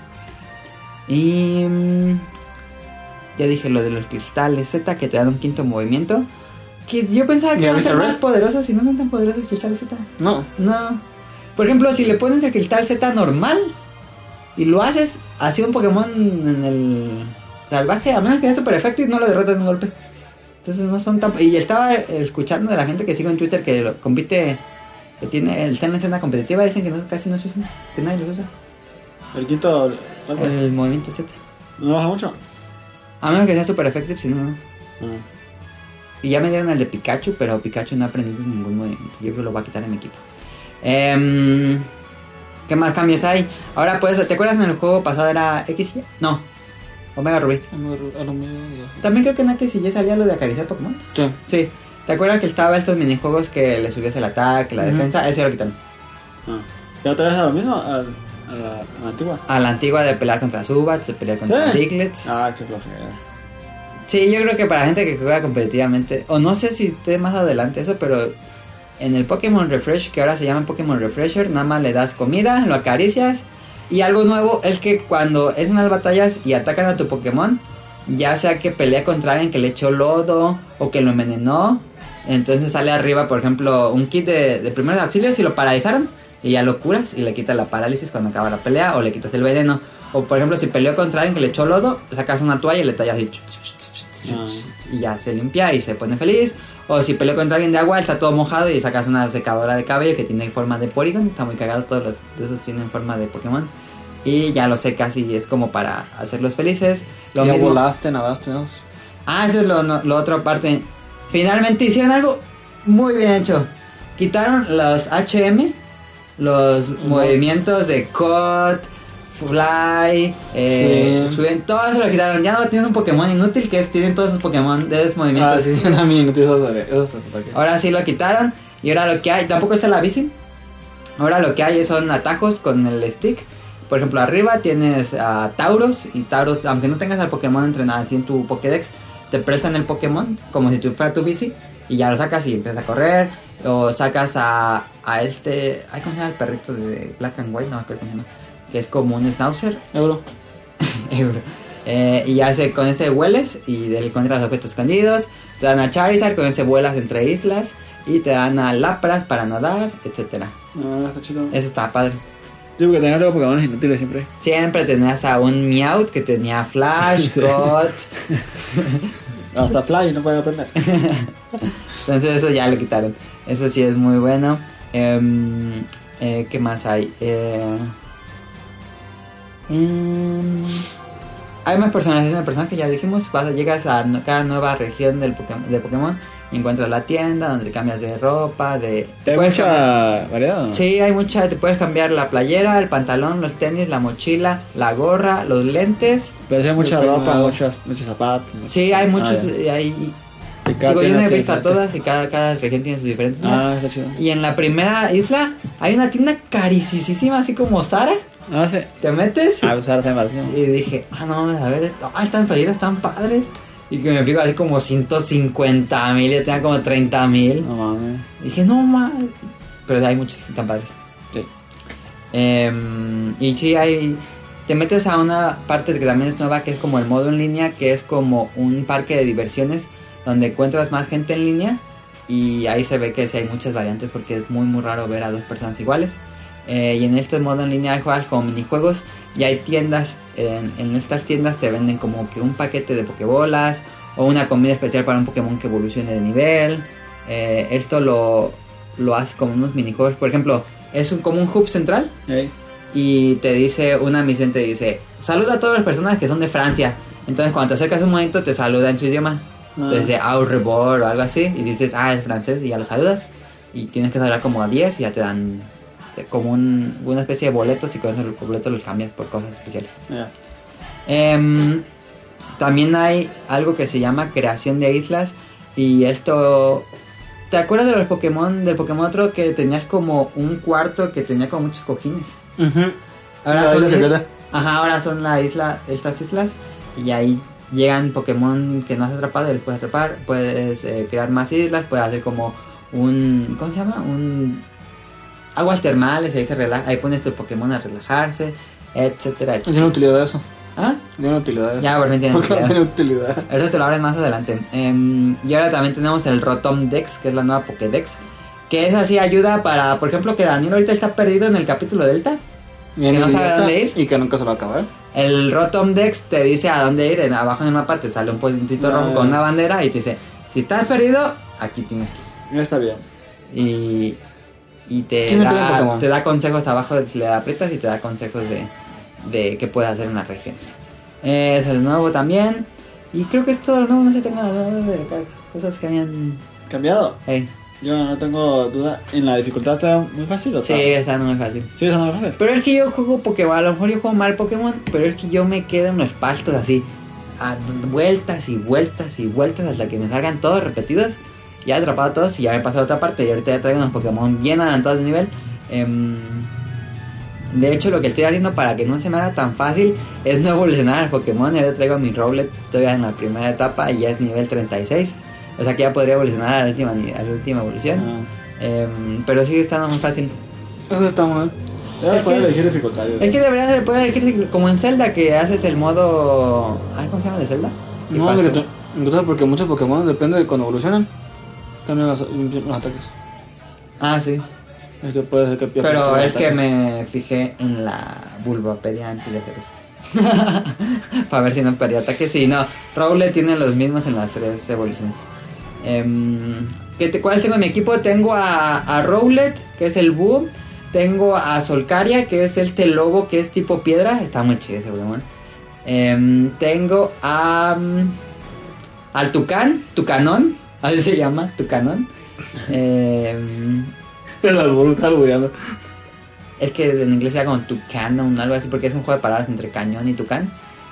Y ya dije lo de los cristales Z que te dan un quinto movimiento. Que yo pensaba que ¿Ya iban a ser viste más Red? poderosos y no son tan poderosos los cristales Z. No. No. Por ejemplo, si le pones el cristal Z normal y lo haces así un Pokémon en el salvaje, a menos que sea super efecto y no lo derrotas de un golpe. Entonces no son tan... Y estaba escuchando de la gente que sigo en Twitter que compite, que está en la escena competitiva, dicen que casi no se usan, que nadie los usa. El quinto... El movimiento Z. ¿No baja mucho? A menos que sea super efectivo, si no, no. No. Y ya me dieron el de Pikachu, pero Pikachu no ha aprendido ningún movimiento. Yo creo que lo va a quitar en mi equipo. ¿Qué más cambios hay? Ahora pues, ¿te acuerdas en el juego pasado era X y Y? No, Omega Rubí. También creo que en X y Y salía lo de acariciar Pokémon. Sí. Sí. ¿Te acuerdas que estaba estos minijuegos que le subías el ataque, la defensa? Eso ya lo quitan. ¿Ya otra vez a lo mismo? ¿A la antigua? A la antigua de pelear contra Zubats, de pelear contra Diglets. Qué flojera. Sí, yo creo que para gente que juega competitivamente, o no sé si esté más adelante eso, pero en el Pokémon Refresh, que ahora se llama Pokémon Refresher, nada más le das comida, lo acaricias. Y algo nuevo es que cuando es unas batallas y atacan a tu Pokémon, ya sea que pelea contra alguien que le echó lodo o que lo envenenó, entonces sale arriba, por ejemplo, un kit de primeros auxilios y lo paralizaron y ya lo curas y le quitas la parálisis cuando acaba la pelea o le quitas el veneno. O por ejemplo, si peleó contra alguien que le echó lodo, sacas una toalla y le tallas así y ya se limpia y se pone feliz. O si peleó contra alguien de agua, está todo mojado y sacas una secadora de cabello que tiene forma de Porygon. Está muy cagado, todos los de esos tienen forma de Pokémon. Y ya lo secas y es como para hacerlos felices. Lo ya mismo. Volaste, nadaste, ¿no? Eso es lo otro parte. Finalmente hicieron algo muy bien hecho. Quitaron los HM, los movimientos de Cut, Fly, Swim, todo eso lo quitaron. Ya no tienen un Pokémon inútil que tienen todos esos Pokémon de esos movimientos. Sí, también esos ataques. Ahora sí lo quitaron. Y ahora lo que hay, tampoco está la bici. Ahora lo que hay son atajos con el stick. Por ejemplo, arriba tienes a Tauros. Y Tauros, aunque no tengas al Pokémon entrenado así en tu Pokédex, te prestan el Pokémon como si fuera tu bici. Y ya lo sacas y empiezas a correr. O sacas a este... ¿Cómo se llama el perrito de Black and White? No me acuerdo cómo se llama. Que es como un Schnauzer. Euro. Y ya con ese hueles y encuentras objetos escondidos. Te dan a Charizard, con ese vuelas entre islas. Y te dan a Lapras para nadar, etcétera. Está chido. Eso está padre. Sí, porque tenía luego Pokémon inútiles siempre. Siempre tenías a un Meowth que tenía Flash, Cut. Hasta Fly no puede aprender. Entonces eso ya lo quitaron. Eso sí es muy bueno. ¿Qué más hay? Hay más personalización de personajes, ya dijimos. Llegas a cada nueva región de Pokémon y encuentras la tienda donde cambias de ropa. ¿Hay mucha variedad o no? Sí, hay mucha. Te puedes cambiar la playera, el pantalón, los tenis, la mochila, la gorra, los lentes. Pero hay mucha ropa, muchos zapatos. Sí, hay muchos. Digo, yo no he visto a todas y cada región tiene sus diferentes. Está chido. Y en la primera isla hay una tienda carísima, así como Zara. Sí. ¿Te metes? Zara está mal. Y dije, no mames, a ver, estas playeras están padres. Y que me fijo así como 150,000, yo tenía como 30,000. No mames. Dije, no mames. Pero hay muchos tan padres. Sí. Y sí te metes a una parte que también es nueva, que es como el modo en línea, que es como un parque de diversiones donde encuentras más gente en línea. Y ahí se ve que sí hay muchas variantes porque es muy raro ver a dos personas iguales. Y en este modo en línea juegas como minijuegos y hay tiendas. En estas tiendas te venden como que un paquete de pokebolas o una comida especial para un Pokémon que evolucione de nivel. Esto lo hace como unos minijuegos. Por ejemplo, es como un hub central. Y te dice, una misión te dice, saluda a todas las personas que son de Francia. Entonces cuando te acercas un momento te saluda en su idioma. Entonces de au revoir o algo así. Y dices, es francés, y ya lo saludas. Y tienes que saludar como a 10 y ya te dan como una especie de boletos. Y con esos boletos los cambias por cosas especiales. También hay algo que se llama creación de islas. Y esto... ¿Te acuerdas de los Pokémon? Del Pokémon otro que tenías como un cuarto que tenía como muchos cojines. Ahora son estas islas. Y ahí llegan Pokémon que no has atrapado y los puedes atrapar. Puedes crear más islas. Puedes hacer como un... ¿Cómo se llama? Aguas termales. Ahí se relaja. Ahí pones tus Pokémon a relajarse, etcétera. ¿Tiene utilidad eso? Tiene utilidad eso. Ya, por fin tiene utilidad. Tiene utilidad. Eso te lo abren más adelante. Y ahora también tenemos el Rotom Dex, que es la nueva Pokédex. Que es así, ayuda para, por ejemplo, que Daniel ahorita está perdido en el capítulo Delta. Que no sabe a dónde ir. Y que nunca se lo va a acabar. El Rotom Dex te dice a dónde ir. Abajo en el mapa te sale un puntito rojo con una bandera y te dice, si estás perdido, aquí tienes que ir. Está bien. Y te da consejos abajo, le aprietas y te da consejos de qué puedes hacer en las regiones. Es el nuevo también. Y creo que es todo lo nuevo, no se tenga nada de cosas que hayan... ¿Cambiado? Hey. Yo no tengo duda. ¿En la dificultad está muy fácil o Sí, está? esa no es fácil. Sí, está muy fácil. Pero es que yo juego Pokémon, a lo mejor yo juego mal Pokémon, pero es que yo me quedo en los pastos así, a vueltas y vueltas y vueltas hasta que me salgan todos repetidos. Ya he atrapado a todos y ya me he pasado a otra parte y ahorita ya traigo unos Pokémon bien adelantados de nivel. De hecho, lo que estoy haciendo para que no se me haga tan fácil es no evolucionar al Pokémon. Ya le traigo a mi Rowlet todavía en la primera etapa y ya es nivel 36. O sea que ya podría evolucionar a la última evolución. Pero sigue estando muy fácil. Eso está mal. Debes Es poder que- elegir dificultades. Es que deberías de poder elegir como en Zelda, que haces el modo... Ay, ¿cómo se llama el de Zelda? ¿Qué No, pasó? me gusta porque muchos Pokémon depende de cuando evolucionan. Cambian los ataques. Ah, sí. Es que puede ser que pierdas Pero todos los es que ataques. me fijé en la Bulbapedia antes de hacer eso. Para ver si no perdía ataques. Sí, no. Rowlet tiene los mismos en las 3 evoluciones. ¿Cuáles tengo en mi equipo? Tengo a Rowlet, que es el búho. Tengo a Solcaria, que es este lobo que es tipo piedra. Está muy chido ese Pokémon. Tengo a... al Tucanón. Así se llama, Tucanón. El albur está albureando. Es que en inglés se llama como Tucanon, algo así, porque es un juego de palabras entre cañón y tucán.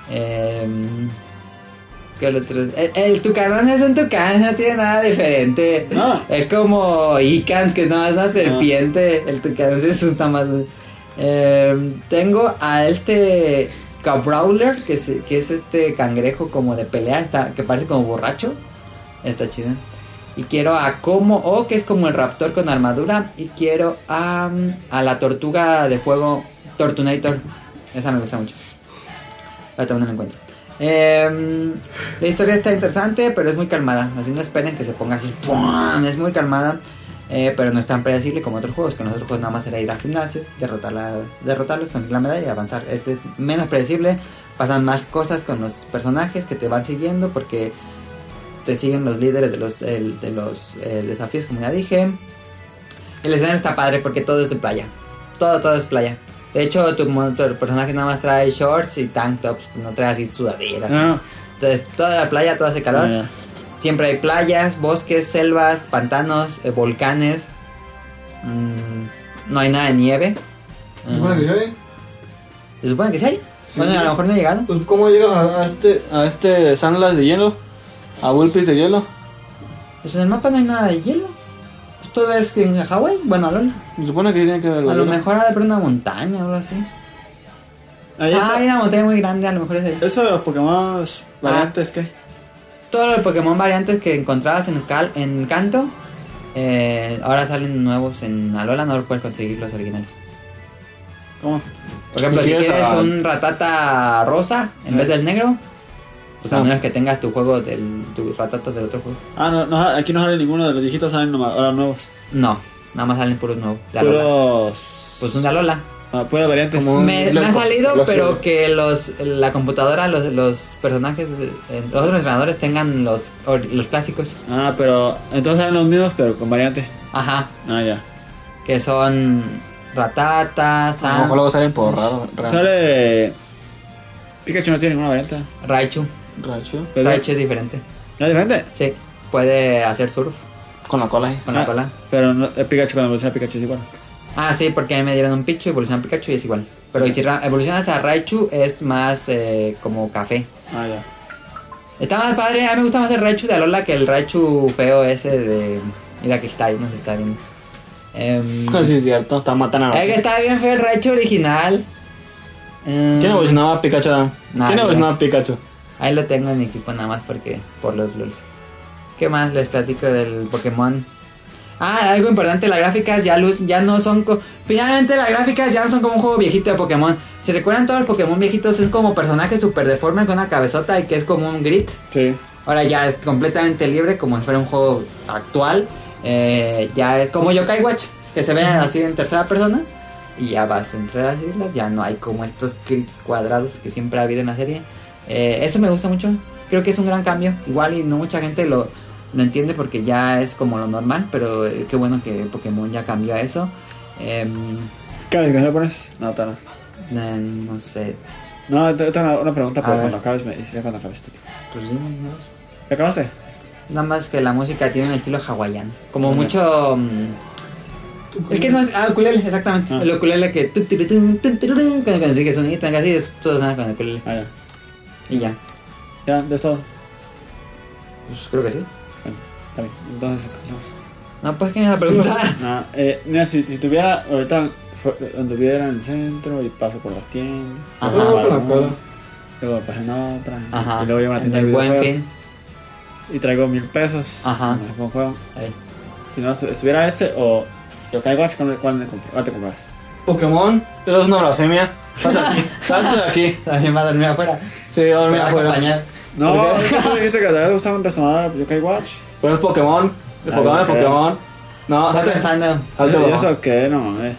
¿Qué el otro? El Tucanón es un tucán, no tiene nada diferente. No. Es como Icans, que no es una serpiente. El Tucanón está más... tengo a este Cabrawler, que es este cangrejo como de pelea, que parece como borracho. Está chido. Y quiero a Como, que es como el raptor con armadura. Y quiero a la tortuga de fuego, Tortunator. Esa me gusta mucho. Ahora también no la encuentro. La historia está interesante, pero es muy calmada. Así no esperen que se ponga así. ¡Pum! Es muy calmada. Pero no es tan predecible como otros juegos. Que en otros juegos nada más era ir al gimnasio, derrotarlos, conseguir la medalla y avanzar. Este es menos predecible. Pasan más cosas con los personajes que te van siguiendo, porque te siguen los líderes de los desafíos, como ya dije. El escenario está padre porque todo es de playa. Todo es playa. De hecho, tu personaje nada más trae shorts y tank tops, no trae así sudadera. No. Entonces, toda la playa, todo hace calor. Ya. Siempre hay playas, bosques, selvas, pantanos, volcanes. No hay nada de nieve. ¿Se supone que sí hay? Sí. Bueno, a lo mejor no he llegado. Pues, ¿cómo llegas a este Sandlas de hielo? A Vulpix de hielo. Pues en el mapa no hay nada de hielo. Pues todo es en Hawái. Bueno, Alola. Se supone que tiene que ver A lo mejor ha de haber una montaña o algo así. Ahí eso, Hay una montaña muy grande, a lo mejor es ahí. eso de los Pokémon variantes, ¿qué? Todos los Pokémon variantes que encontrabas en Kanto, ahora salen nuevos en Alola, no los puedes conseguir los originales. ¿Cómo? Por ejemplo, ¿Y si quieres quieres a- un Ratata rosa en vez del negro, pues a Ah. menos que tengas tu juego tu Ratata del otro juego. Ah, no, aquí no sale ninguno de los viejitos, salen nomás, ahora nuevos. No, nada más salen puros nuevos de Alola. Puros... Pues un de Alola. puras variantes. Como- Me ha loco, salido, loco. pero que la computadora, los personajes, los otros entrenadores tengan los clásicos. Ah, pero entonces salen los mismos, pero con variante. Ajá, Ah, ya. que son Ratata, A lo Sam, mejor luego salen por raro. Sale... Pikachu no tiene ninguna variante. Raichu. Raichu. Pero- Raichu es diferente. ¿No es diferente? Sí, puede hacer surf Con la cola ahí. con la cola. Pero no, el Pikachu cuando evoluciona Pikachu es igual. Ah, sí, porque a mí me dieron un Pichu, evoluciona Pikachu y es igual. Pero si evolucionas a Raichu es más como café. Ah, ya. Está más padre, a mí me gusta más el Raichu de Alola que el Raichu feo ese de... Mira que está ahí, no se está bien. Sí, es cierto. Está matando a Es que está bien feo el Raichu original. ¿Quién evolucionaba a Pikachu? Nadie. ¿Quién evolucionaba a Pikachu? Ahí lo tengo en mi equipo nada más porque por los LOLs. ¿Qué más les platico del Pokémon? Ah, algo importante, las gráficas ya no son... Finalmente las gráficas ya no son como un juego viejito de Pokémon. Si recuerdan todos los Pokémon viejitos es como personajes super deformes con una cabezota y que es como un grid. Sí. Ahora ya es completamente libre como si fuera un juego actual. Ya es como Yokai Watch, que se ven así en tercera persona. Y ya vas entre las islas, ya no hay como estos grids cuadrados que siempre ha habido en la serie. Eso me gusta mucho, creo que es un gran cambio. Igual y no mucha gente lo entiende porque ya es como lo normal, pero qué bueno que Pokémon ya cambió a eso. ¿Qué le pones? No, está no. No sé, No, tengo una pregunta, A pero ver. cuando acabes me dices, ya cuando acabes tú. pues dime, ¿no? ¿Ya acabaste? Nada más que la música tiene un estilo hawaiano. Como mucho... es que no es... ukulele, exactamente. El ukulele que... Cuando sigue sonido, así, todo suena con el ukulele. Ah, ya. Y ya. Ya, de eso. Pues creo que sí. Bueno, está bien. Entonces empezamos. No, pues, ¿qué me vas a preguntar? Mira, si tuviera ahorita anduviera en el centro y paso por las tiendas. Ajá. luego Por la cara. Luego paso en otra. Ajá. Y luego llevo a la En tienda el de Buen videojuegos. Fin. Y traigo 1000 pesos. Ajá. Me pongo juego. Ahí. Si no estuviera ese o Yokai Watch, ¿cuál me compro? ¿Cuál te compras? Pokémon, eso es una blasfemia. Salte de aquí, salte de aquí. También va a dormir afuera. Sí, voy a dormir Me va a afuera. acompañar. No, ¿Por qué? es que tú dijiste que te gustaba un restaurante Yokai Watch. Pero es Pokémon. El Ah, Pokémon es ok. Pokémon. No, Estoy salte. pensando. Salte, ¿Y mamá. eso qué? No mames.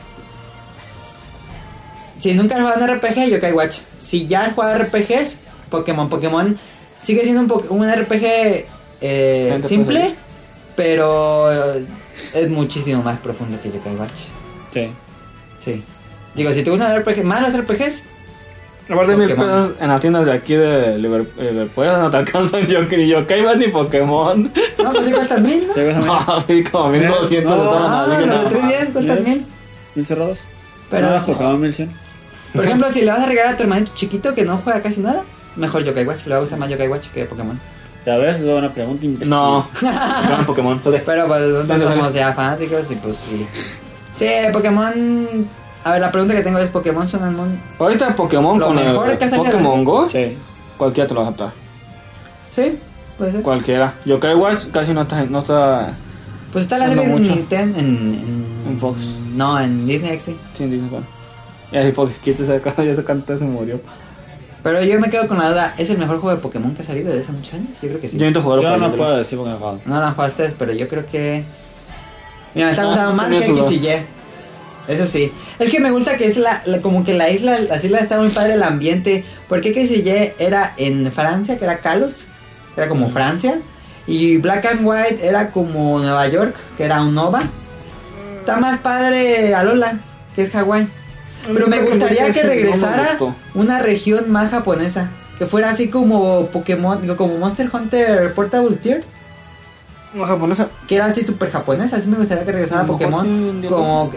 Si nunca has jugado un RPG, Yokai Watch. Si ya has jugado RPGs, Pokémon. Pokémon sigue siendo un RPG simple, pero es muchísimo más profundo que Yokai Watch. Sí. Sí. Digo, si te gustan los RPG, más los RPGs, Aparte de 1000 Pokémon. pesos en las tiendas de aquí de Liverpool no te alcanzan ni Yokai Watch ni Pokémon. no, pues sí cuestan 1000, ¿no? ¿Sí, vas a No, sí, como 1200 No, estaban Ah, así que los de no. 3DS cuestan 1000. 1000 cerrados? Pero no, sí. Pokémon 1100. Por ejemplo, si le vas a regalar a tu hermanito chiquito que no juega casi nada, mejor Yokai Watch. Le va a gustar más Yokai Watch que Pokémon. Ya ves, es una pregunta imbécil. No, Pokémon, Pokémon. Entonces, Pero pues nosotros Dale, dale. somos ya fanáticos y pues sí. Sí, Pokémon. A ver, la pregunta que tengo es: ¿Pokémon son el mundo? ahorita Pokémon Lo con mejor el que ha salido. Pokémon Go, Sí. cualquiera te lo va a aceptar. Sí, puede ser. Cualquiera. Yokai Watch casi no está Pues está la No serie en mucho. Nintendo. En Fox. No, en Disney XD. sin Disney One. Y ahí Fox Kids ya se cantó, se murió. Pero yo me quedo con la duda: ¿es el mejor juego de Pokémon que ha salido desde hace muchos años? Yo creo que sí. Yo intento jugarlo Yo para no Nintendo. puedo decir porque no he jugado. No lo han jugado ustedes, pero yo creo que. Mira, me está gustando más tenía que duda. X y Y. Eso sí. Es que me gusta que es como que la isla está muy padre el ambiente. Porque X y Y era en Francia, que era Kalos, era como Francia. Y Black and White era como Nueva York, que era Unova. Está más padre Alola, que es Hawái. Pero me gustaría que regresara una región más japonesa. Que fuera así como Pokémon, digo, como Monster Hunter Portable Tier. Una japonesa. Que era así super japonesa, así me gustaría que regresara A lo mejor Pokémon. sí, un día Como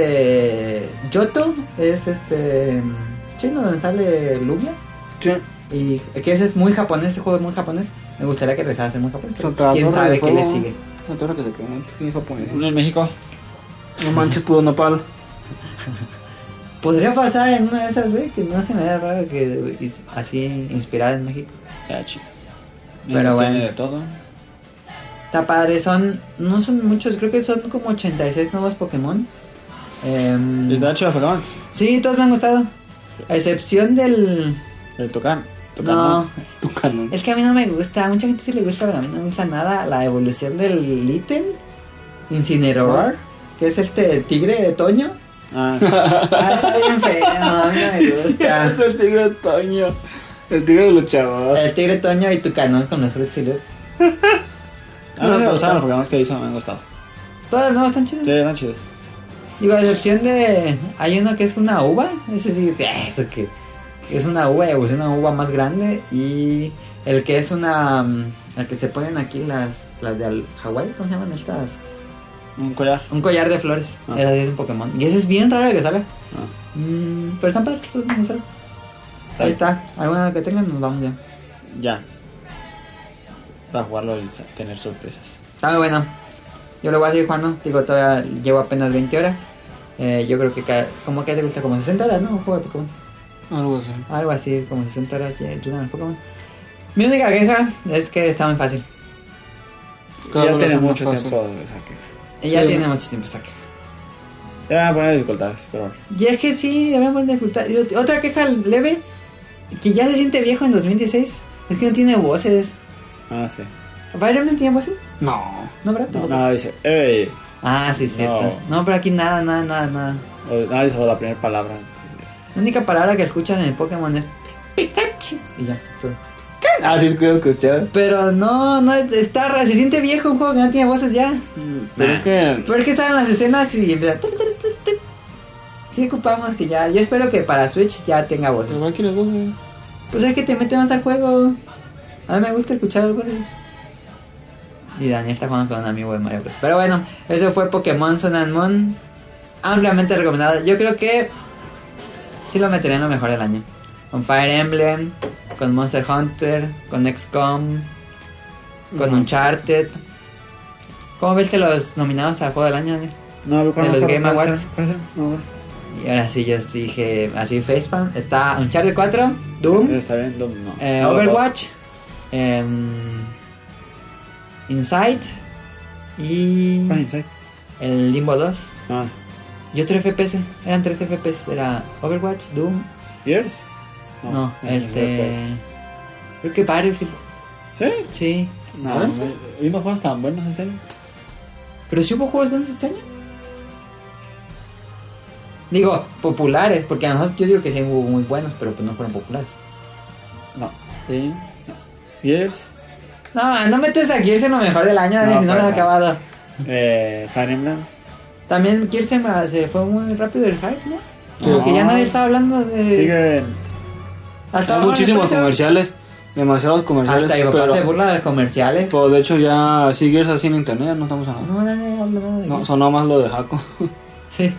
Yoto es sí, ¿no? Donde sale Lugia. Sí. Y que ese es muy japonés, ese juego es muy japonés. Me gustaría que regresara a ser muy japonés. pero Santa quién Torre sabe de qué le Fuego. sigue. Una torre que se quedó en japonés. ¿Uno en México? No manches, pudo nopal. Podría pasar en una de esas, que no se me haría raro que así inspirada en México. Ya, chico. Pero bueno. Tiene de todo. Está padre, no son muchos, creo que son como 86 nuevos Pokémon. ¿Y te han hecho los Pokémon? Sí, todos me han gustado. A excepción del... El Tocan. No, Tu canon. es que a mí no me gusta. A mucha gente sí le gusta, pero a mí no me gusta nada la evolución del Litten Incineroar, que es tigre de Toño. Ah, Ah, está bien feo, a mí no me gusta. Es el tigre de Toño. El tigre de luchador. El tigre Toño y tu canón con los Fruits y Loop. a mí me gustaron los Pokémon que hizo, me han gustado. Todos los nuevos están chidos. Sí, están chidos. Digo, a excepción de... Hay uno que es una uva. Ese sí, eso que... Es una uva y evoluciona una uva más grande. Y el que es una... El que se ponen aquí las de Hawái. ¿Cómo se llaman estas? Un collar. Un collar de flores. Ah. Ese sí es un Pokémon. Y ese es bien raro que salga. Ah, Pero están padres, todos me gustaron. Ahí está. Alguna que tengan, nos vamos ya. ya. Para jugarlo y tener sorpresas. Está muy bueno. Yo lo voy a seguir jugando. Digo, todavía llevo apenas 20 horas. Yo creo que como que te gusta como 60 horas, ¿no? Un juego de Pokémon. Algo así. Algo así, como 60 horas ya duran los Pokémon. Mi única queja es que está muy fácil. Cada ya vez tiene es más mucho fácil. tiempo de esa queja. Y ya Sí. tiene mucho tiempo esa queja. Ya van a poner dificultades, pero bueno. Y es que sí, deberían poner dificultad. Y otra queja leve, que ya se siente viejo en 2016, es que no tiene voces. Ah, sí. ¿Byron tiene voces? No. ¿No, verdad? No, nada dice, ¡ey! Ah, sí, cierto. No, pero aquí nada. O nada dice la primera palabra. La única palabra que escuchas en el Pokémon es Pikachu. Y ya, todo. Ah, sí, quiero escuchar. Pero no, está raro, se siente viejo un juego que no tiene voces ya. Pero es que. Pero es que salen las escenas y empieza. Sí ocupamos que ya. Yo espero que para Switch ya tenga voces. Igual que les voces. Pues es que te mete más al juego. A mí me gusta escuchar las voces. Y Daniel está jugando con un amigo de Mario Bros. Pero bueno, eso fue Pokémon Sun and Moon. Ampliamente recomendado. Yo creo que sí lo metería en lo mejor del año. Con Fire Emblem, con Monster Hunter, con XCOM, con Uncharted. ¿Cómo viste los nominados a Juego del Año, Daniel? No, De los Game Awards. ¿Cuál es? No, Y ahora sí, yo dije así facepalm. Está Uncharted 4, Doom, está bien, Doom, no. Overwatch, Inside y Inside. el Limbo 2. Ah, Y otro FPS, eran 3 FPS, era Overwatch, Doom, ¿Gears? no, creo que Battlefield, ¿Sí? sí. No, ¿y no juegos tan buenos en serio? Pero sí hubo juegos buenos este año. Digo, populares, porque a nosotros yo digo que sí hubo muy buenos, pero pues no fueron populares. No. ¿Sí? No. ¿Gears? No metes a Gears en lo mejor del año, Dani, No, si no lo has pues, acabado. Fire Emblem. También Gears se fue muy rápido el hype, ¿no? Sí. Como que ya nadie estaba hablando de... Sigue. Hasta Hay bajo muchísimos el precio. comerciales. Demasiados comerciales. Hasta mi papá pero, se burla de los comerciales. pues de hecho ya sigues así en internet, no estamos hablando. No, nadie habla nada de No, Gears. sonó más lo de Jaco. Sí.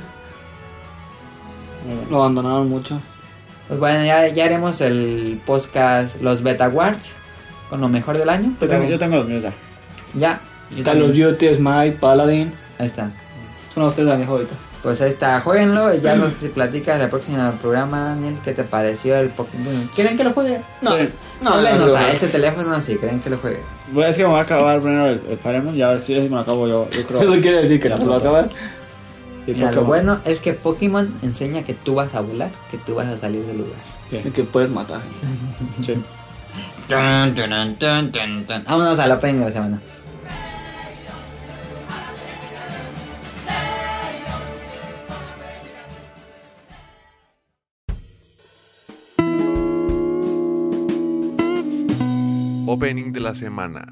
Lo abandonaron mucho. Pues bueno, ya haremos el podcast, los Beta Awards, con lo mejor del año. Yo tengo los míos ya. Ya. yo Call of también. Duty, Smite, Paladin. Ahí está. Son ustedes a mi favorito. Pues ahí está, jueguenlo y ya nos platicas el próximo programa, Daniel, ¿qué te pareció el Pokémon? ¿Quieren que lo juegue? No, Sí. no, Háblenos no, a este teléfono si creen que lo juegue. Bueno, es que me voy a acabar primero el Fire Emblem. Ya a ver si me lo acabo yo creo. Eso quiere decir que Ya no lo va a pronto. acabar. Y Mira, lo Pokémon. bueno es que Pokémon enseña que tú vas a volar, que tú vas a salir del lugar. Sí. Y que puedes matar gente. Sí. Vámonos al opening de la semana. Opening de la semana.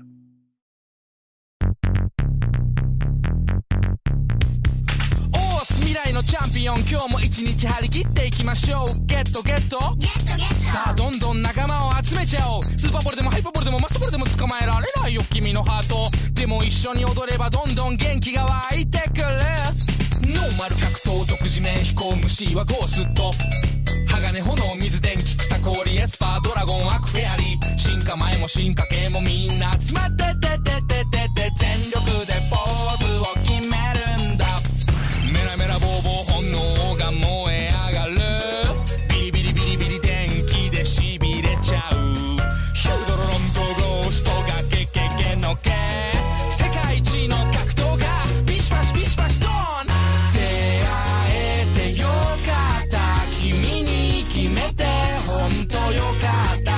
未来のチャンピオン今日も一日張り切っていきましょうゲットゲットさあどんどん仲間を集めちゃおうスーパーボールでもハイパーボールでもマスターボールでも捕まえられないよ君のハートでも一緒に踊ればどんどん元気が湧いてくるノーマル格闘独自面飛行虫はゴースト鋼炎水電気草氷エスパードラゴンアクフェアリー進化前も進化系もみんな集まってて全力でポーズを決めるんだメラメラボーボー本能が燃え上がるビリビリビリビリ電気でしびれちゃうヒュードロロンとゴーストがゲゲゲのゲ世界一の格闘がビシバシビシバシドーン出会えてよかった君に決めてほんとよかった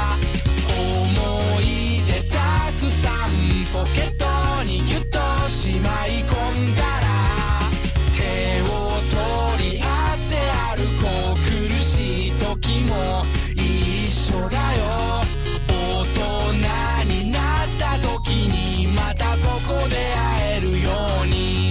思い出たくさんポケットにギュッとしまい込んだら手を取り合って歩こう苦しい時も一緒だよ大人になった時にまたここで会えるように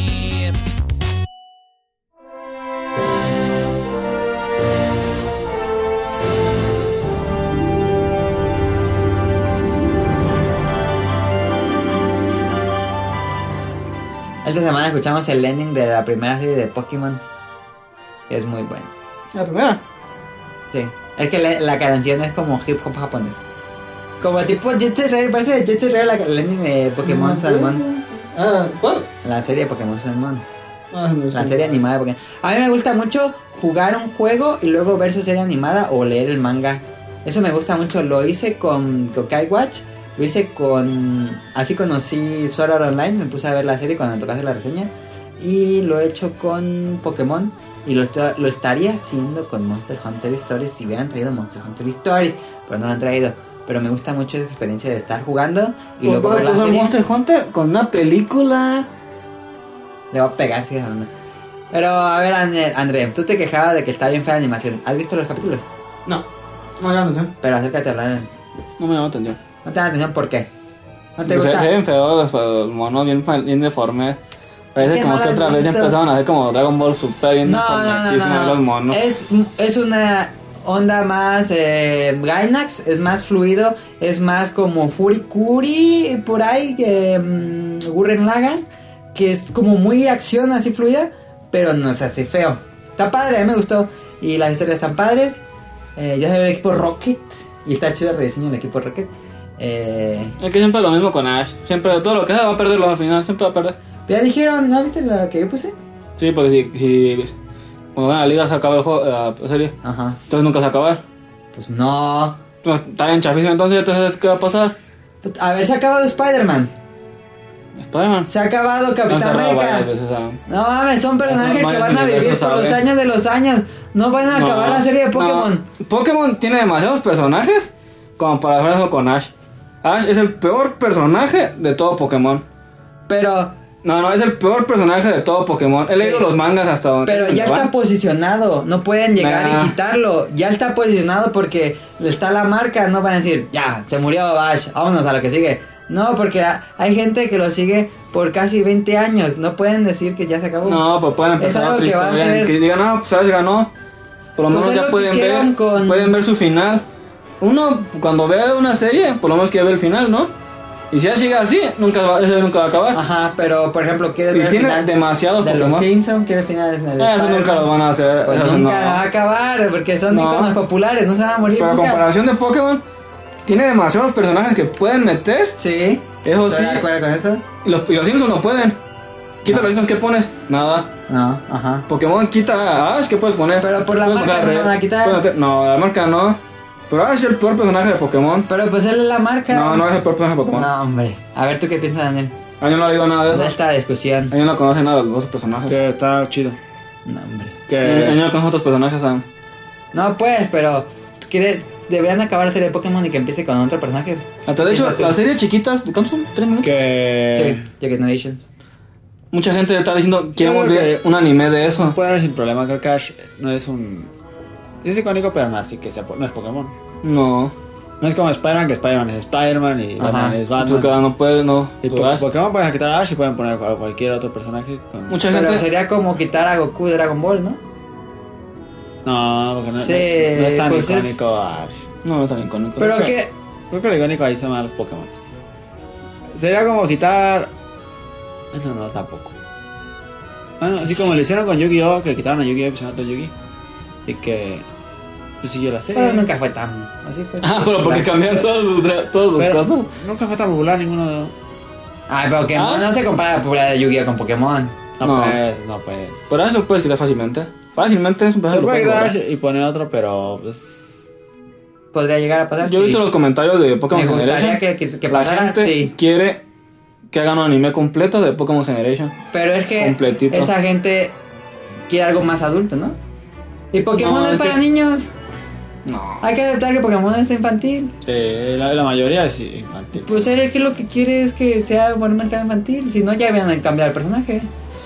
Esta semana escuchamos el ending de la primera serie de Pokémon. Es muy bueno. La primera. Sí. Es que la canción es como hip hop japonés. Como tipo Jet Rare, parece de Jet Rare el ending de Pokémon Salmon. Ah, ¿cuál? La serie de Pokémon Salmon. Ah, no La sé. serie animada de Pokémon. A mí me gusta mucho jugar un juego y luego ver su serie animada o leer el manga. Eso me gusta mucho. Lo hice con Kokai Watch. Lo hice con... Así conocí Sword Art Online. Me puse a ver la serie cuando me tocaste la reseña. Y lo he hecho con Pokémon. Y lo estaría haciendo con Monster Hunter Stories si hubieran traído Monster Hunter Stories. Pero no lo han traído. Pero me gusta mucho esa experiencia de estar jugando y luego ver la serie. Monster Hunter con una película. Le va a pegar, sigue hablando. Pero a ver, André, tú te quejabas de que está bien fea la animación. ¿Has visto los capítulos? No, no me llama atención. Pero acércate a hablar. No me llama atención. No te da atención, ¿por qué? ¿No te Se gusta? ven feos los monos, bien deformes. Parece Es que como no que lo otra has vez visto. empezaron a hacer como Dragon Ball Super bien No. deformísimos los monos. Es una onda más Gainax, es más fluido, es más como Furikuri por ahí, Gurren Lagann, que es como muy acción así fluida, pero no es así feo. Está padre, a mí me gustó. Y las historias están padres. Ya salió el equipo Rocket. Y está chido el rediseño del equipo Rocket. Es que siempre lo mismo con Ash. Siempre todo lo que sea va a perderlo al final. Siempre va a perder. Ya dijeron, ¿no viste la que yo puse? Sí, porque si cuando gana la liga se acaba el juego, la serie. Ajá. Entonces nunca se acaba. Pues no. Pues está bien chafísimo. Entonces, ¿qué va a pasar? Pues, a ver, se ha acabado Spider-Man. Spider-Man. Se ha acabado Han Capitán cerrado varias América. veces, No mames, son personajes que varios van a vivir universos, por los ¿sabes? años de los años. No van a acabar la serie de Pokémon. No. Pokémon tiene demasiados personajes como para hacer eso con Ash. Ash es el peor personaje de todo Pokémon. Pero No, es el peor personaje de todo Pokémon. He leído los mangas hasta donde. Pero ya está posicionado, no pueden llegar Nah. y quitarlo. Ya está posicionado porque está la marca, no van a decir, ya, se murió Ash, vámonos a lo que sigue. No, porque hay gente que lo sigue por casi 20 años, no pueden decir que ya se acabó. No, pues pueden Es empezar algo otra que va a historia. ser- Que digan, no, pues Ash ganó. Por lo Pues menos es ya lo que pueden hicieron con- pueden ver su final. Uno, cuando vea una serie, por lo menos quiere ver el final, ¿no? Y si Ash sigue así, eso nunca va a acabar. Ajá, pero por ejemplo, ¿quieres Y ver el tiene final demasiados de Pokémon. los Simpsons? ¿Quieres el final de Eso nunca lo van a hacer. Pues eso nunca no. va a acabar, porque son No. iconos populares, no se van a morir Pero a nunca. comparación de Pokémon, tiene demasiados personajes que pueden meter. Sí, Eso ¿estás sí. de acuerdo con eso? Y los Simpsons no pueden. Quita los Simpsons, ¿qué pones? Nada. No, ajá. Pokémon quita a Ash, ¿qué puedes poner? Pero por la Puedes marca poner no Red. lo van a quitar. Puedes meter- No, la marca no. Pero Ash es el peor personaje de Pokémon. Pero pues él es la marca. No es el peor personaje de Pokémon. No, hombre. A ver, ¿tú qué piensas, Daniel? Yo no he leído nada de De eso. esta discusión. Yo no conoce nada de los otros personajes. Que está chido. No, hombre. Yo Que no conozco otros personajes, ¿saben? No, pues, pero... Deberían acabar la serie de Pokémon y que empiece con otro personaje. Hasta de hecho, Fíjate. las series chiquitas, ¿cuántos son? ¿3 minutos? que Sí, The Generations. Mucha gente está diciendo, queremos Yo creo ver que- un anime de eso. puede haber sin problema. Creo que Ash no es un. Es icónico, pero no así que sea. No es Pokémon. No, No es como Spider-Man, que Spider-Man es Spider-Man y Ajá. Batman es porque Batman. no puede, no. Y Pero Ash- Pokémon pueden quitar a Ash y pueden poner a cualquier otro personaje. Mucha Pero gente. sería como quitar a Goku de Dragon Ball, ¿no? No, porque no, Sí, no es tan pues es- icónico Ash. No, es tan icónico. Pero Ok. que... Creo que lo icónico ahí son más los Pokémon. Sería como quitar. No, tampoco. Bueno, así como lo hicieron con Yu-Gi-Oh! Que quitaron a Yu-Gi-Oh! Y pusieron a otro Yu-Gi. Y que. Pues siguió la serie. Pero nunca fue tan... Así fue. Ah, pero porque cambian todos sus Pero cosas. nunca fue tan popular ninguno de los. Ay, pero que Ah, no se compara la popularidad de Yu-Gi-Oh! con Pokémon. No, No. no puedes. Pero Ash lo puedes quitar fácilmente. Fácilmente es un Se personaje. puede que lo quitar puedes Ash y poner otro, pero pues. Podría llegar a pasar. borrar. Yo he sí. visto los comentarios de Pokémon Me gustaría Generation. que La pasara, gente sí. quiere que hagan un anime completo de Pokémon Generation. Pero es que Completito. esa gente quiere algo más adulto, ¿no? Y Pokémon No, es es para que- niños. No. Hay que aceptar que Pokémon es infantil. Sí, la mayoría es infantil. Pues es que lo que quiere es que sea un buen mercado infantil. Si no, ya habían cambiado el personaje.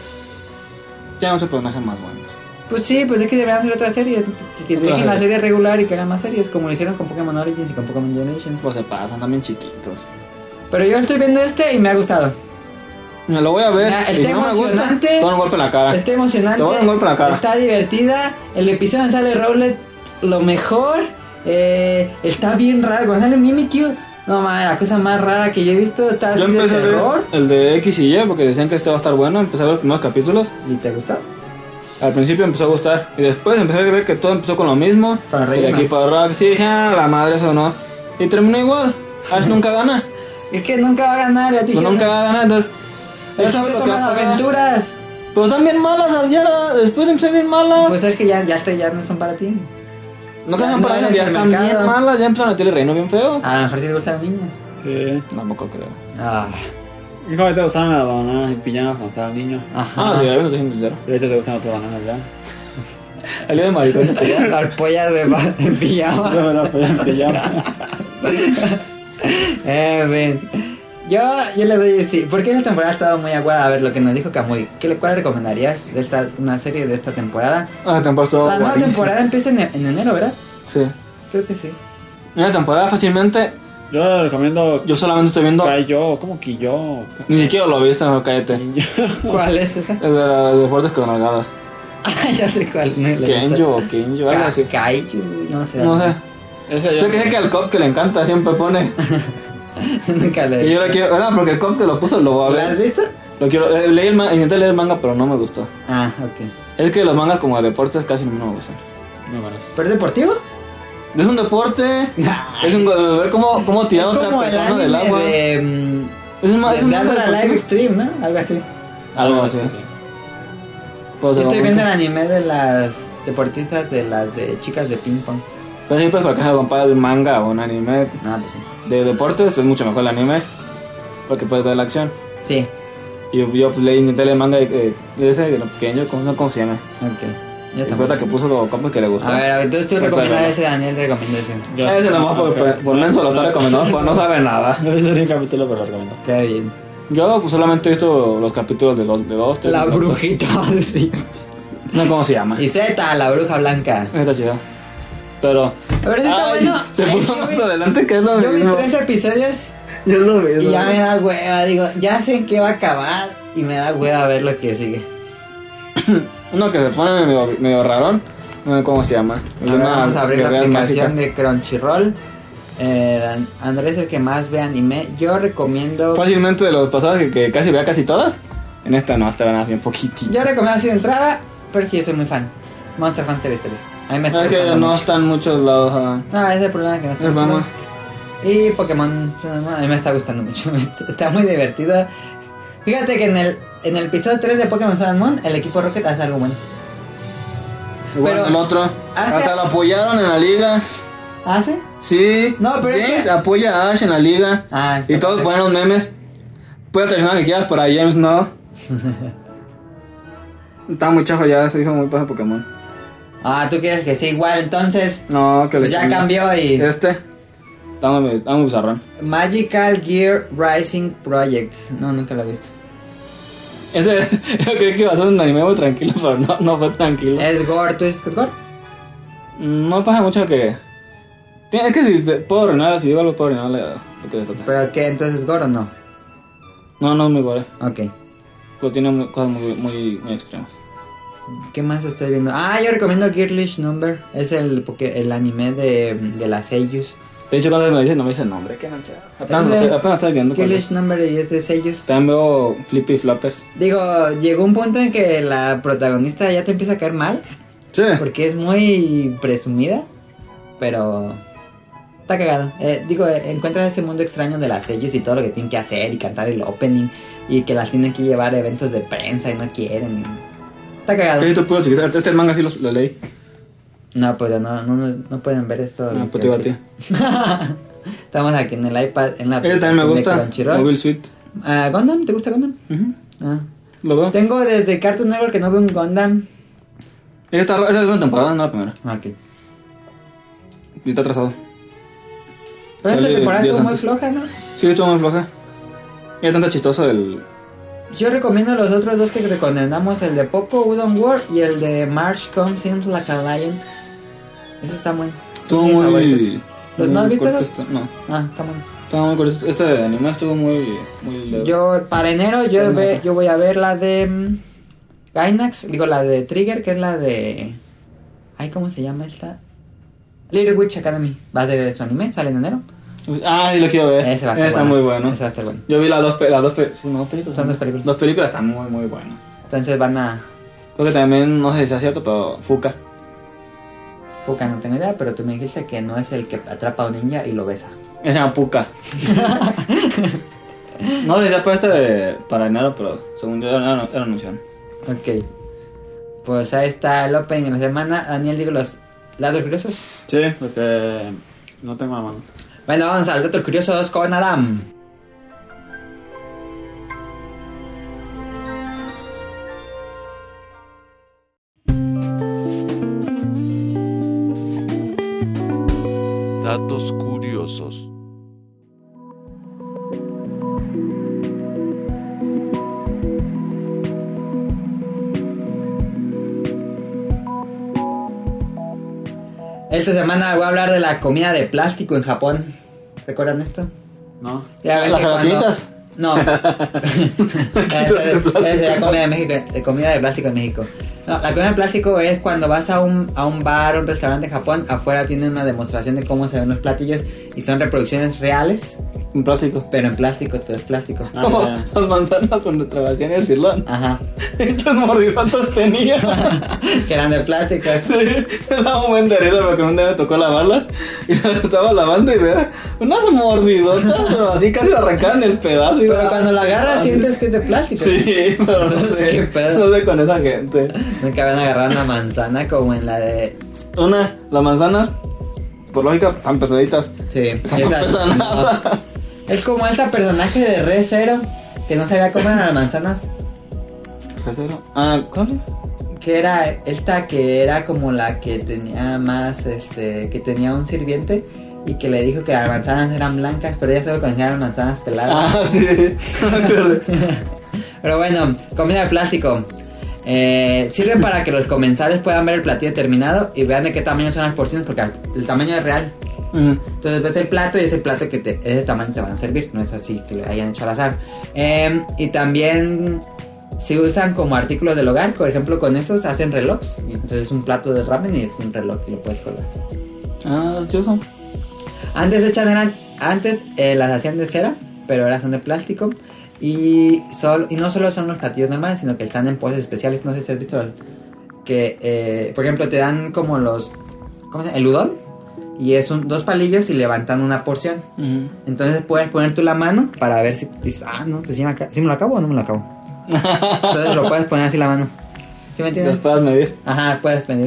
Tiene muchos personajes más buenos. Pues sí, pues es que deberían hacer otras series. Que Otra dejen la serie. serie regular y que hagan más series, como lo hicieron con Pokémon Origins y con Pokémon Generations. Pues se pasan también chiquitos. Pero yo estoy viendo este y me ha gustado. Me lo voy a ver. Mira, Y está si no me gusta, emocionante. te doy un golpe en la cara. Está emocionante. Te voy a dar un golpe en la cara. Está divertida. El episodio donde sale Rowlet, lo mejor. Está bien raro. Cuando sale Mimikyu, no mames, la cosa más rara que yo he visto. Está así Yo de empecé a ver terror. el de X y Y porque decían que este va a estar bueno. Empecé a ver los primeros capítulos. ¿Y te gustó? Al principio empezó a gustar. Y después empecé a ver que todo empezó con lo mismo. Con los Y rellenos. aquí para rock. Sí, dije, la madre, eso no. Y terminó igual. Ash nunca gana. Es que nunca va a ganar, ya te Pues dije. nunca va a ganar. Entonces. él Estas sabe lo son que va las a pasar. aventuras. Pero están bien malas, Aljara. Después empecé bien malas. Pues es que ya no son para ti. no que ya sean no para ellos, eres ya el están bien mercado. malas. Ya empezaron a meter el reino bien feo. A lo mejor sí le gustan los niños. Sí. Tampoco creo. Ah, ¿Y cómo te gustaban las bananas en pijamas cuando estabas niño? ajá. Ah, sí, a ver, no estoy siendo sincero. Y ahorita te gustan otras bananas ya. El día de maricón este ya. Las pollas en pijama. Yo me las ponía en pijama. Ven. Yo le doy sí. Porque esta temporada ha estado muy aguada. A ver, lo que nos dijo Kamui. ¿Cuál recomendarías de una serie de esta temporada? Ah, la temporada estuvo La nueva buenísima. temporada empieza en enero, ¿verdad? Sí. Creo que sí. Una temporada fácilmente. Yo le recomiendo. Yo solamente estoy viendo. Yo, ¿cómo que yo? Ni siquiera lo he visto, no, cállate. ¿Cuál es esa? Es de Fuertes con Nalgadas. Ya sé cuál. No, Kenjo, algo así. Kaiju, no sé. No sé. Ese Sé que al cop que le encanta siempre pone. Nunca lo Y he yo lo quiero. No, porque el cop que lo puso lo voy a ¿Lo ver. has visto? Lo quiero. Intenté leer el manga, pero no me gustó. Ah, ok. Es que los mangas como de deportes casi no me gustan. muy buenos. ¿Pero es deportivo? Es un deporte. Es un ver cómo tirar a Es otra como el persona del anime agua. de... Es un de manga Ultra Live deportivo. Extreme, ¿no? Algo así. Algo así. Pues, Yo estoy de viendo el momento. anime de las deportistas de las de chicas de ping pong. Pero siempre es para que se compara de un manga o un anime Ah, pues sí. de deportes, es mucho mejor el anime. Porque puedes ver la acción. Sí, Y yo pues, intenté leer el manga de ese de lo pequeño, ¿cómo se llama? ok. Yo Y fue también. hasta que puso los copos que le gustó. A ver, entonces tú Pues, recomiendas pero- ese, Daniel recomienda ese. Ese nomás por menso lo está recomendando, pues no sabe nada. No he visto ni un capítulo, pero lo recomiendo. Qué bien. Yo pues, solamente he visto los capítulos de dos, tres, La cuatro. brujita, sí. No sé cómo se llama. Y Z, la bruja blanca. Está chido. Pero. Pero sí está Ay, bueno. Se Ay, puso yo más vi- adelante que es lo Yo vi mismo. 3 episodios Yo lo mismo. y ya me da hueva. Digo, ya sé en qué va a acabar y me da hueva ver lo que sigue. Uno que se pone medio rarón. No sé cómo se llama. Es A ver, una vamos a abrir la guerreras aplicación mágicas. de Crunchyroll. Andrés es el que más ve anime. Yo recomiendo. Fácilmente de los pasados que casi vea casi todas. En esta no, esta van bien poquitito. Yo recomiendo así de entrada, porque yo soy muy fan. Monster Hunter Stories. A mí me está Es que gustando no mucho. están muchos lados. No, ese es el problema que no está Vamos. mucho. Y Pokémon, a mí me está gustando mucho. Está muy divertido. Fíjate que en el episodio 3 de Pokémon Sun and Moon, el equipo Rocket hace algo bueno. Igual Pero- el otro. hace- Hasta lo apoyaron en la liga. ¿Hace? Sí. No, pero es James que- apoya a Ash en la liga. Ah, está Y todos perfecto. ponen los memes. Puedes traicionar que quieras, pero a James no. Está muy chafa, ya se hizo muy paja Pokémon. Ah, tú quieres que sea igual, entonces. No, que Pues le ya cambió y. Está muy bizarrón. Magical Gear Rising Project. No, nunca lo he visto. Ese, yo creí que iba a ser un anime muy tranquilo, pero no fue tranquilo. Es Gore, ¿tú dices que es Gore? No pasa mucho que. Es que si puedo reinar, si digo algo, puedo reinar lo que se trata. ¿Pero qué? ¿Entonces es Gore o no? No es muy gore. Ok. Pero tiene cosas muy extremas. ¿Qué más estoy viendo? Ah, yo recomiendo Girlish Number. Es el anime de las Seiyus. De hecho, cuando me dice el nombre. Qué manchado. Apenas estoy viendo. Girlish Number y es de Seiyus. También veo Flippy Floppers. Digo, llegó un punto en que la protagonista ya te empieza a caer mal. Sí. Porque es muy presumida. Pero está cagado. Digo, encuentras ese mundo extraño de las Seiyus y todo lo que tienen que hacer y cantar el opening. Y que las tienen que llevar a eventos de prensa y no quieren. Está cagado. ¿Qué tú puedo chiquito? Este manga sí lo leí. No, pero no pueden ver esto. No, pues te digo a ti. Estamos aquí en el iPad, en la Ese también me aplicación de gusta. Crunchyroll. Mobile Suite. ¿Gundam? ¿Te gusta Gundam? Ujú. Ah. Lo veo. Tengo desde Cartoon Network que no veo un Gundam. Esta es la segunda temporada, no la primera. Ah, ok. Y está atrasado. Pero esta Sale temporada días estuvo muy antes. floja, ¿no? Sí, estuvo muy floja. Y es tanto chistoso el. Yo recomiendo los otros dos que recomendamos, el de Poco Udon War y el de March Comes In Like a Lion. Esos están buenos. Son Estuvo mis muy. favoritos. ¿Los muy no has visto corto esos? No, Ah, están buenos. estaba muy corto. Este de anime estuvo muy leve. Yo, para enero, yo voy a ver la de Gainax, digo la de Trigger, que es la de... Ay, ¿cómo se llama esta? Little Witch Academy. Va a ser su anime, sale en enero. Ah, sí lo quiero ver. Ese va a estar Está bueno. muy bueno. Ese va a estar bueno. Yo vi las dos películas. No, películas. Son dos películas. Dos películas están muy buenas. Entonces van a... Creo que también, no sé si sea cierto, pero Fuka. Fuka, no tengo idea, pero tú me dijiste que no es el que atrapa a un ninja y lo besa. Se llama Puka. No sé si sea puesto para enero, pero según yo era anunciaron. Ok. Pues ahí está el opening de la semana. Daniel, digo los datos curiosos. Sí, porque no tengo la mano. Bueno, vamos a los datos curiosos con Adam. Datos curiosos. Esta semana voy a hablar de la comida de plástico en Japón. ¿Recuerdan esto? No. Ya ven ¿Las que cuando- gelatinitas? No. Esa es la comida de México, de comida de plástico en México. No, la comida en plástico es cuando vas a un bar o un restaurante en Japón, afuera tienen una demostración de cómo se ven los platillos y son reproducciones reales, En plástico. pero en plástico, todo es plástico. Como ya. las manzanas cuando trabajé en el Silón. Ajá. Hechos mordidotas tenía. Que eran de plástico. Sí, me daba un buen de risa porque un día me tocó lavarlas y las estaba lavando y era unas mordidotas, pero así casi arrancaban el pedazo. Y Pero cuando la agarras sientes que es de plástico. Sí, pero no Entonces, sé, ¿qué pedo? no sé con esa gente. Nunca habían agarrado una manzana como en la de... Las manzanas, por lógica, están pesaditas. Sí, Esa no pesa no. nada. Es como esta personaje de Re Zero que no sabía cómo eran las manzanas. ¿Cuál? Que era esta que era como la que tenía más, que tenía un sirviente y que le dijo que las manzanas eran blancas, pero ella solo conocía las manzanas peladas. Sí, me acuerdo. Pero bueno, comida de plástico. Sirve para que los comensales puedan ver el platillo terminado y vean de qué tamaño son las porciones, porque el tamaño es real. Entonces ves el plato y ese plato que ese tamaño te van a servir, no es así que le hayan hecho al azar. Y también se usan como artículos del hogar, por ejemplo con esos hacen relojes. Y entonces es un plato de ramen y es un reloj y lo puedes colgar. Chuso. Antes las hacían de cera, pero ahora son de plástico. Y no solo son los platillos normales, sino que están en poses especiales. No sé si has visto que, por ejemplo, te dan como ¿cómo se llama? El udon. Y es dos palillos y levantan una porción. Entonces puedes poner tú la mano para ver si dices, no, pues si me lo acabo o no me lo acabo. Entonces lo puedes poner así la mano. ¿Sí me entiendes? Puedes medir. Ajá, puedes medir.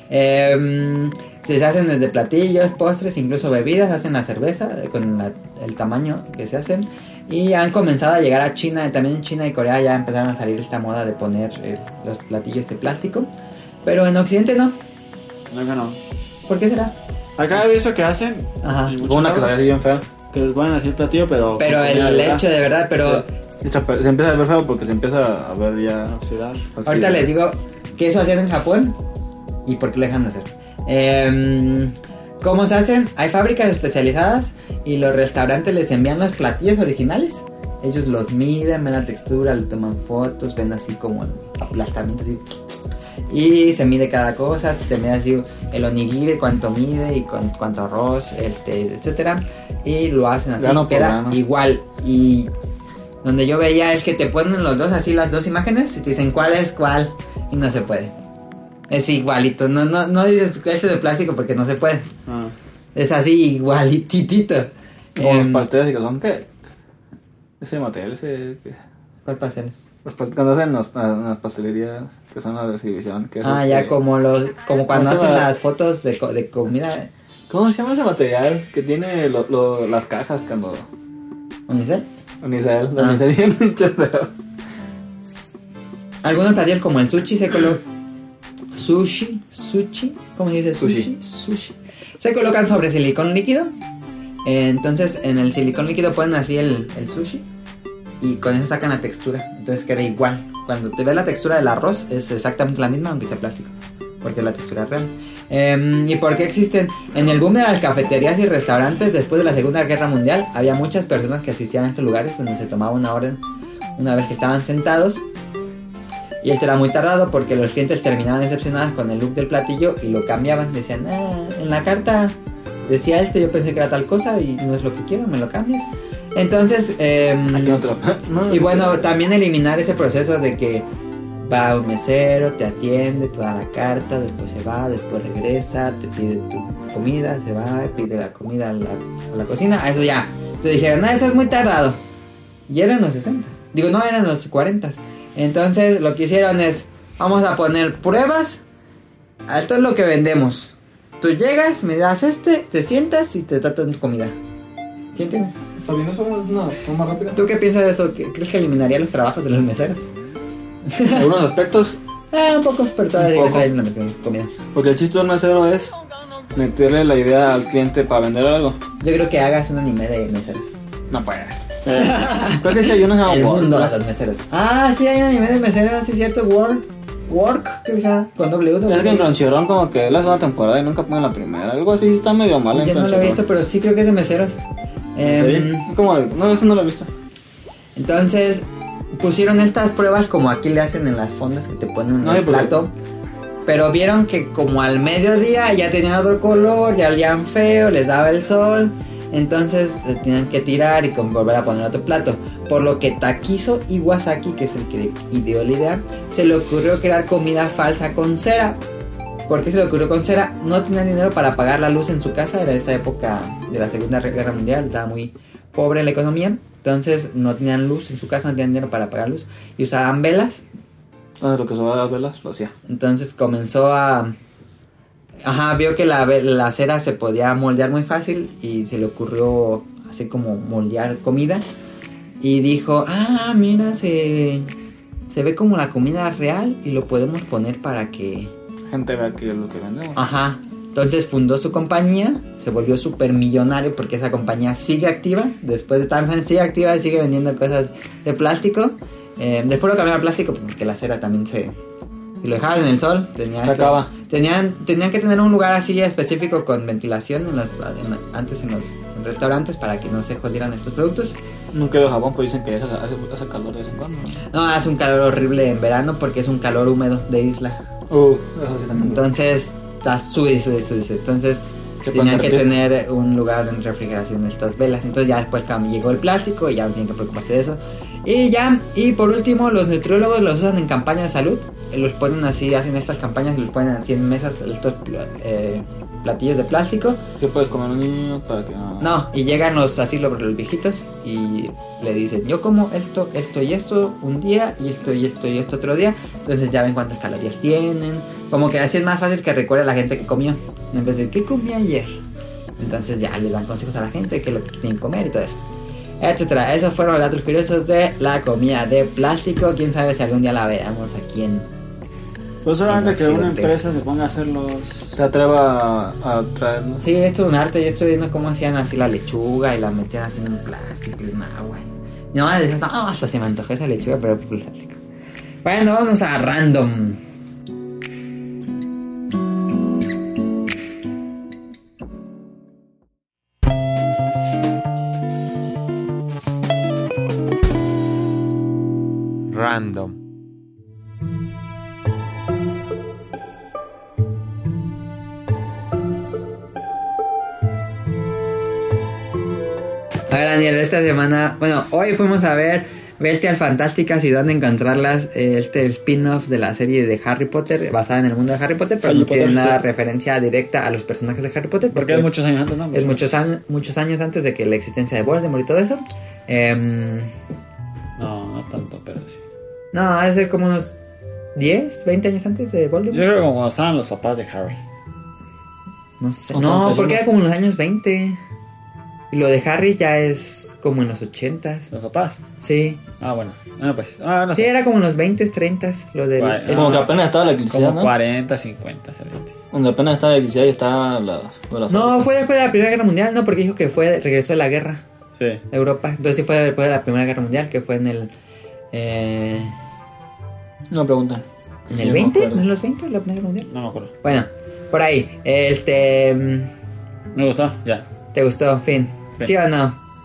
Se hacen desde platillos, postres, incluso bebidas. Hacen la cerveza con el tamaño que se hacen. Y han comenzado a llegar a China. También en China y Corea ya empezaron a salir esta moda de poner los platillos de plástico. Pero en Occidente no. No, no. ¿Por qué será? Acá he visto que hacen. Ajá. en muchos Una que lados, se ve bien fea. que les ponen así el platillo, pero. Pero el hecho de verdad, pero Se empieza a ver feo porque se empieza a ver ya Oxidar. ahorita les digo que eso hacían en Japón y por qué lo dejan de hacer. ¿Cómo se hacen? Hay fábricas especializadas y los restaurantes les envían los platillos originales. Ellos los miden, ven la textura, le toman fotos, ven así como el aplastamiento así. Y se mide cada cosa, se te mide así el onigiri, cuánto mide y cuánto arroz, etcétera. Y lo hacen así, queda igual. Y donde yo veía es que te ponen los dos así, las dos imágenes, y te dicen cuál es cuál, y no se puede. Es igualito, no dices este de plástico porque no se puede. Es así igualititito. como los pasteles y que son ¿qué? Ese material, ¿Cuál pasteles? Cuando hacen las pastelerías, que son las de exhibición. Que ya como cuando hacen las fotos de comida. ¿Cómo se llama ese material? Que tiene las cajas cuando... ¿Unicel? Unicel bien dicho, pero... Algunos platillos como el sushi se colocan... Sushi, ¿cómo se dice? Sushi. Se colocan sobre silicón líquido. Entonces en el silicón líquido ponen así el sushi y con eso sacan la textura. Entonces queda igual. Cuando te ves la textura del arroz es exactamente la misma, aunque sea plástico, porque la textura es real. ¿Y por qué existen? En el boom de las cafeterías y restaurantes después de la Segunda Guerra Mundial, había muchas personas que asistían a estos lugares donde se tomaba una orden una vez que estaban sentados. Y esto era muy tardado porque los clientes terminaban decepcionados con el look del platillo y lo cambiaban. Decían, en la carta decía esto, yo pensé que era tal cosa y no es lo que quiero, me lo cambias. Entonces, Aquí otro. y bueno, también eliminar ese proceso de que va un mesero, te atiende, te da la carta, después se va, después regresa, te pide tu comida, se va, pide la comida a la cocina. A eso ya, te dijeron, eso es muy tardado. Y eran los 60. Digo, no, eran los 40. Entonces lo que hicieron es, vamos a poner pruebas. Esto es lo que vendemos. Tú llegas, me das te sientas y te tratan tu comida. ¿Sí entiendes? ¿También eso es más rápido? ¿Tú qué piensas de eso? ¿Crees que eliminaría los trabajos de los meseros? En algunos aspectos, Un poco, pero todavía Un poco. traen la comida. porque el chiste del mesero es meterle la idea al cliente para vender algo. Yo creo que hagas un anime de meseros. No puede. Creo que sí hay uno El que mundo de los meseros. Sí, hay un anime de meseros, sí es cierto. Work, creo que sea, con W. Es que en Crunchyroll como que es la segunda temporada y nunca ponen la primera. Algo así está medio mal en Yo no lo he Crunchyroll. visto, pero sí creo que es de meseros. ¿Sí? ¿Cómo? No, eso no lo he visto. Entonces, pusieron estas pruebas como aquí le hacen en las fondas que te ponen No, en el porque- plato. Pero vieron que como al mediodía ya tenían otro color, ya olían feo, les daba el sol. Entonces tenían que tirar y volver a poner otro plato. Por lo que Takizo Iwasaki, que es el que ideó la idea, se le ocurrió crear comida falsa con cera. ¿Por qué se le ocurrió con cera? No tenían dinero para pagar la luz en su casa. Era esa época de la Segunda Guerra Mundial. Estaba muy pobre la economía. Entonces no tenían luz en su casa, no tenían dinero para pagar luz. Y usaban velas. Lo que sobaba las velas, lo hacía. Entonces comenzó a... vio que la cera se podía moldear muy fácil y se le ocurrió así como moldear comida. Y dijo, mira, se ve como la comida real y lo podemos poner para que... Gente vea que es lo que vendemos. Entonces fundó su compañía, se volvió súper millonario porque esa compañía sigue activa. Después de tantos años sigue activa y sigue vendiendo cosas de plástico. Después lo cambiaron a plástico porque la cera también si lo dejabas en el sol Se acaba. Tenían que tener un lugar así específico con ventilación antes en los restaurantes para que no se jodieran estos productos. Nunca he ido a Japón, pues dicen que hace calor de vez en cuando. No, hace un calor horrible en verano porque es un calor húmedo de isla. Eso sí también. Entonces está sube. Entonces Se tenían que pueden derretir. tener un lugar en refrigeración de estas velas. Entonces ya después llegó el plástico y ya no tienen que preocuparse de eso. Y por último, los nutriólogos los usan en campañas de salud. Los ponen así, hacen estas campañas y los ponen así en mesas, estos platillos de plástico. ¿Qué puedes comer un niño para que no? No, y llegan los viejitos y le dicen, yo como esto y esto un día y esto otro día. Entonces ya ven cuántas calorías tienen. Como que así es más fácil que recuerde a la gente que comió, en vez de ¿qué comí ayer? Entonces ya le dan consejos a la gente que lo que tienen que comer y todo eso, etcétera. Esos fueron los datos curiosos de la comida de plástico. Quién sabe si algún día la veamos aquí en... Pues solamente que una Occidente. empresa se ponga a hacerlos. Se atreva a traernos. Sí, esto es un arte. Yo estoy viendo cómo hacían así la lechuga y la metían así en un plástico y en agua. No, hasta se me antojó esa lechuga, pero por el plástico. Bueno, vamos a random. Random. A ver, Daniel, esta semana, hoy fuimos a ver Bestias Fantásticas y dónde encontrarlas, spin-off de la serie de Harry Potter, basada en el mundo de Harry Potter, pero Harry no tiene Potter, nada sí. referencia directa a los personajes de Harry Potter. Porque es muchos años antes, ¿no? Es muchos años antes de que la existencia de Voldemort y todo eso. No tanto, pero sí. No, ha de ser como unos 10, 20 años antes de Yo Voldemort. creo que como cuando estaban los papás de Harry. No sé. No, No, pues, porque no. era como en los años 20. Y lo de Harry ya es como en los 80s. ¿Los papás? Sí. Bueno. Bueno, pues. No Sí, sé. era como en los 20s, 30s. Lo del... Bueno, el- Como que apenas estaba la electricidad, Como ¿no? 40, 50, Celeste. Donde apenas estaba la electricidad y estaba las No, fue después de la Primera Guerra Mundial, no, porque dijo que regresó de la guerra Sí. de Europa. Entonces sí fue después de la Primera Guerra Mundial, que fue en el... No me preguntan. ¿En Sí, el me 20? acuerdo. ¿No en los 20 la Primera Guerra Mundial? No me acuerdo. Bueno, por ahí. Me gustó, ya. ¿Te gustó? Fin. Sí. ¿Sí o no?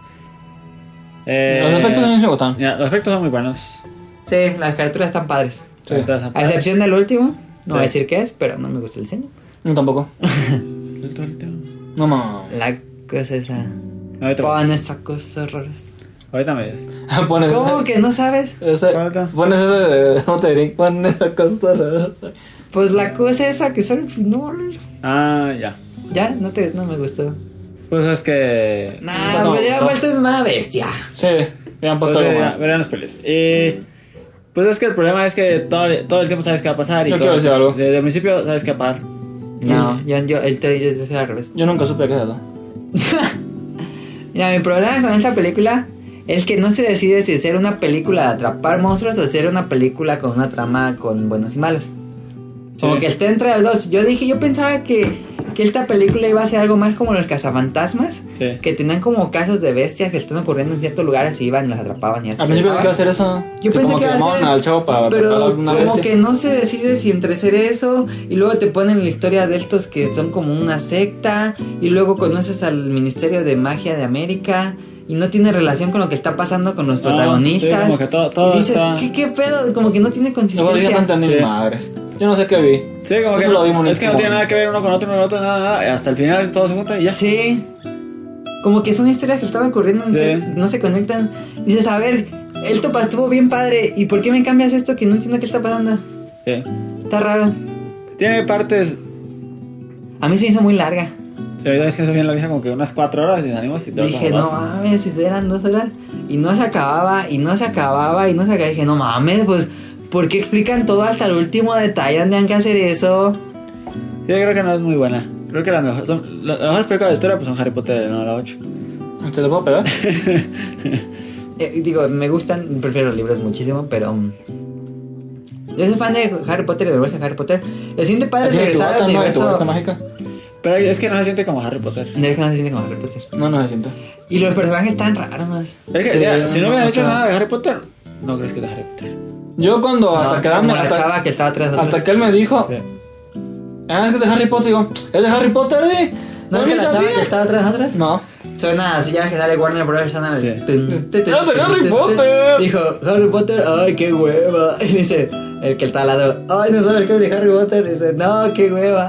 Los efectos a mí me gustan. Mira, los efectos son muy buenos. Sí, las caricaturas están padres. Sí. A excepción del último. No voy a Sí. decir qué es, pero no me gusta el diseño. No, tampoco. No, no. La cosa esa... Ahorita Pon me esa cosa horrorosa. Ahorita me dices. Pones ¿Cómo que no sabes? Pones ese de Moteric, pones esa cosa. Pues la cosa esa que sale al final. Ya. Ya, no me gustó. Pues es que. Nah, No, me hubiera no. vuelto una bestia. Sí, me han Pues puesto algo mal. verán los pelis. Pues es que el problema es que todo el tiempo sabes qué va a pasar. Y Yo todo, quiero decir algo. Desde el principio sabes qué va a pasar. No, yo estoy al revés. Yo nunca supe qué es eso. Mira, mi problema con esta película es que no se decide si ser una película de atrapar monstruos o ser una película con una trama con buenos y malos. Como que esté entre los dos. Yo pensaba que esta película iba a ser algo más como los cazafantasmas. Sí. Que tenían como casos de bestias que están ocurriendo en ciertos lugares y iban y las atrapaban y así. Al principio pensaban. que iba a hacer eso. Yo que pensé como que iba a llamaban ser, al chavo para atrapar pero alguna como bestia. que no se decide si entre ser eso y luego te ponen la historia de estos que son como una secta y luego conoces al Ministerio de Magia de América y y no tiene relación con lo que está pasando con los protagonistas. Sí, como que todo y dices, está... ¿qué pedo? Como que no tiene Yo consistencia. no entendí Sí. madres. Yo no sé qué vi. Sí, como Eso que lo vimos es que no como- tiene nada que ver uno con otro, nada. Hasta el final todo se junta y ya. Sí. Como que son historias que están ocurriendo, Sí. no se conectan. Dices, a ver, esto estuvo bien padre, ¿y por qué me cambias esto que no entiendo qué está pasando? Sí. Está raro. Tiene partes... A mí se me hizo muy larga. Sí, ahorita es que bien la vieja como que unas 4 horas y salimos y te Dije, no mames, si eran 2 horas. Y no se acababa, y no se acababa, y no se acababa. Dije, no mames, pues, ¿por qué explican todo hasta el último detalle? ¿Tendrían que hacer eso? Yo creo que no es muy buena. Creo que las mejores películas de la historia pues son Harry Potter, no la 8. ¿Te lo puedo pegar? Digo, me gustan, prefiero los libros muchísimo, pero... yo soy fan de Harry Potter y de volverse a Harry Potter. Se siente padre regresar al ¿Tu universo... varita mágica? Pero es que no se siente como Harry Potter. De que no se siente como Harry Potter. No se siente. Y los personajes tan raros. Es que Sí, ya, si no hubieran hecho o sea- nada de Harry Potter, no crees que es de Harry Potter. Yo cuando, hasta No, que como la hasta, chava que estaba atrás de hasta nosotros. que él me dijo, Sí. es que es de Harry Potter, digo, ¿es de Harry Potter, ¿No es ni que la chava sabía. que estaba atrás de nosotros? No. Suena así ya que sale Warner Bros. Suena Sí. ¡Es ¡Es de Harry Potter! Dijo, Harry Potter, ay, qué hueva. Y dice, el que está al lado, ay, no sabe qué es de Harry Potter. Dice, no, qué hueva.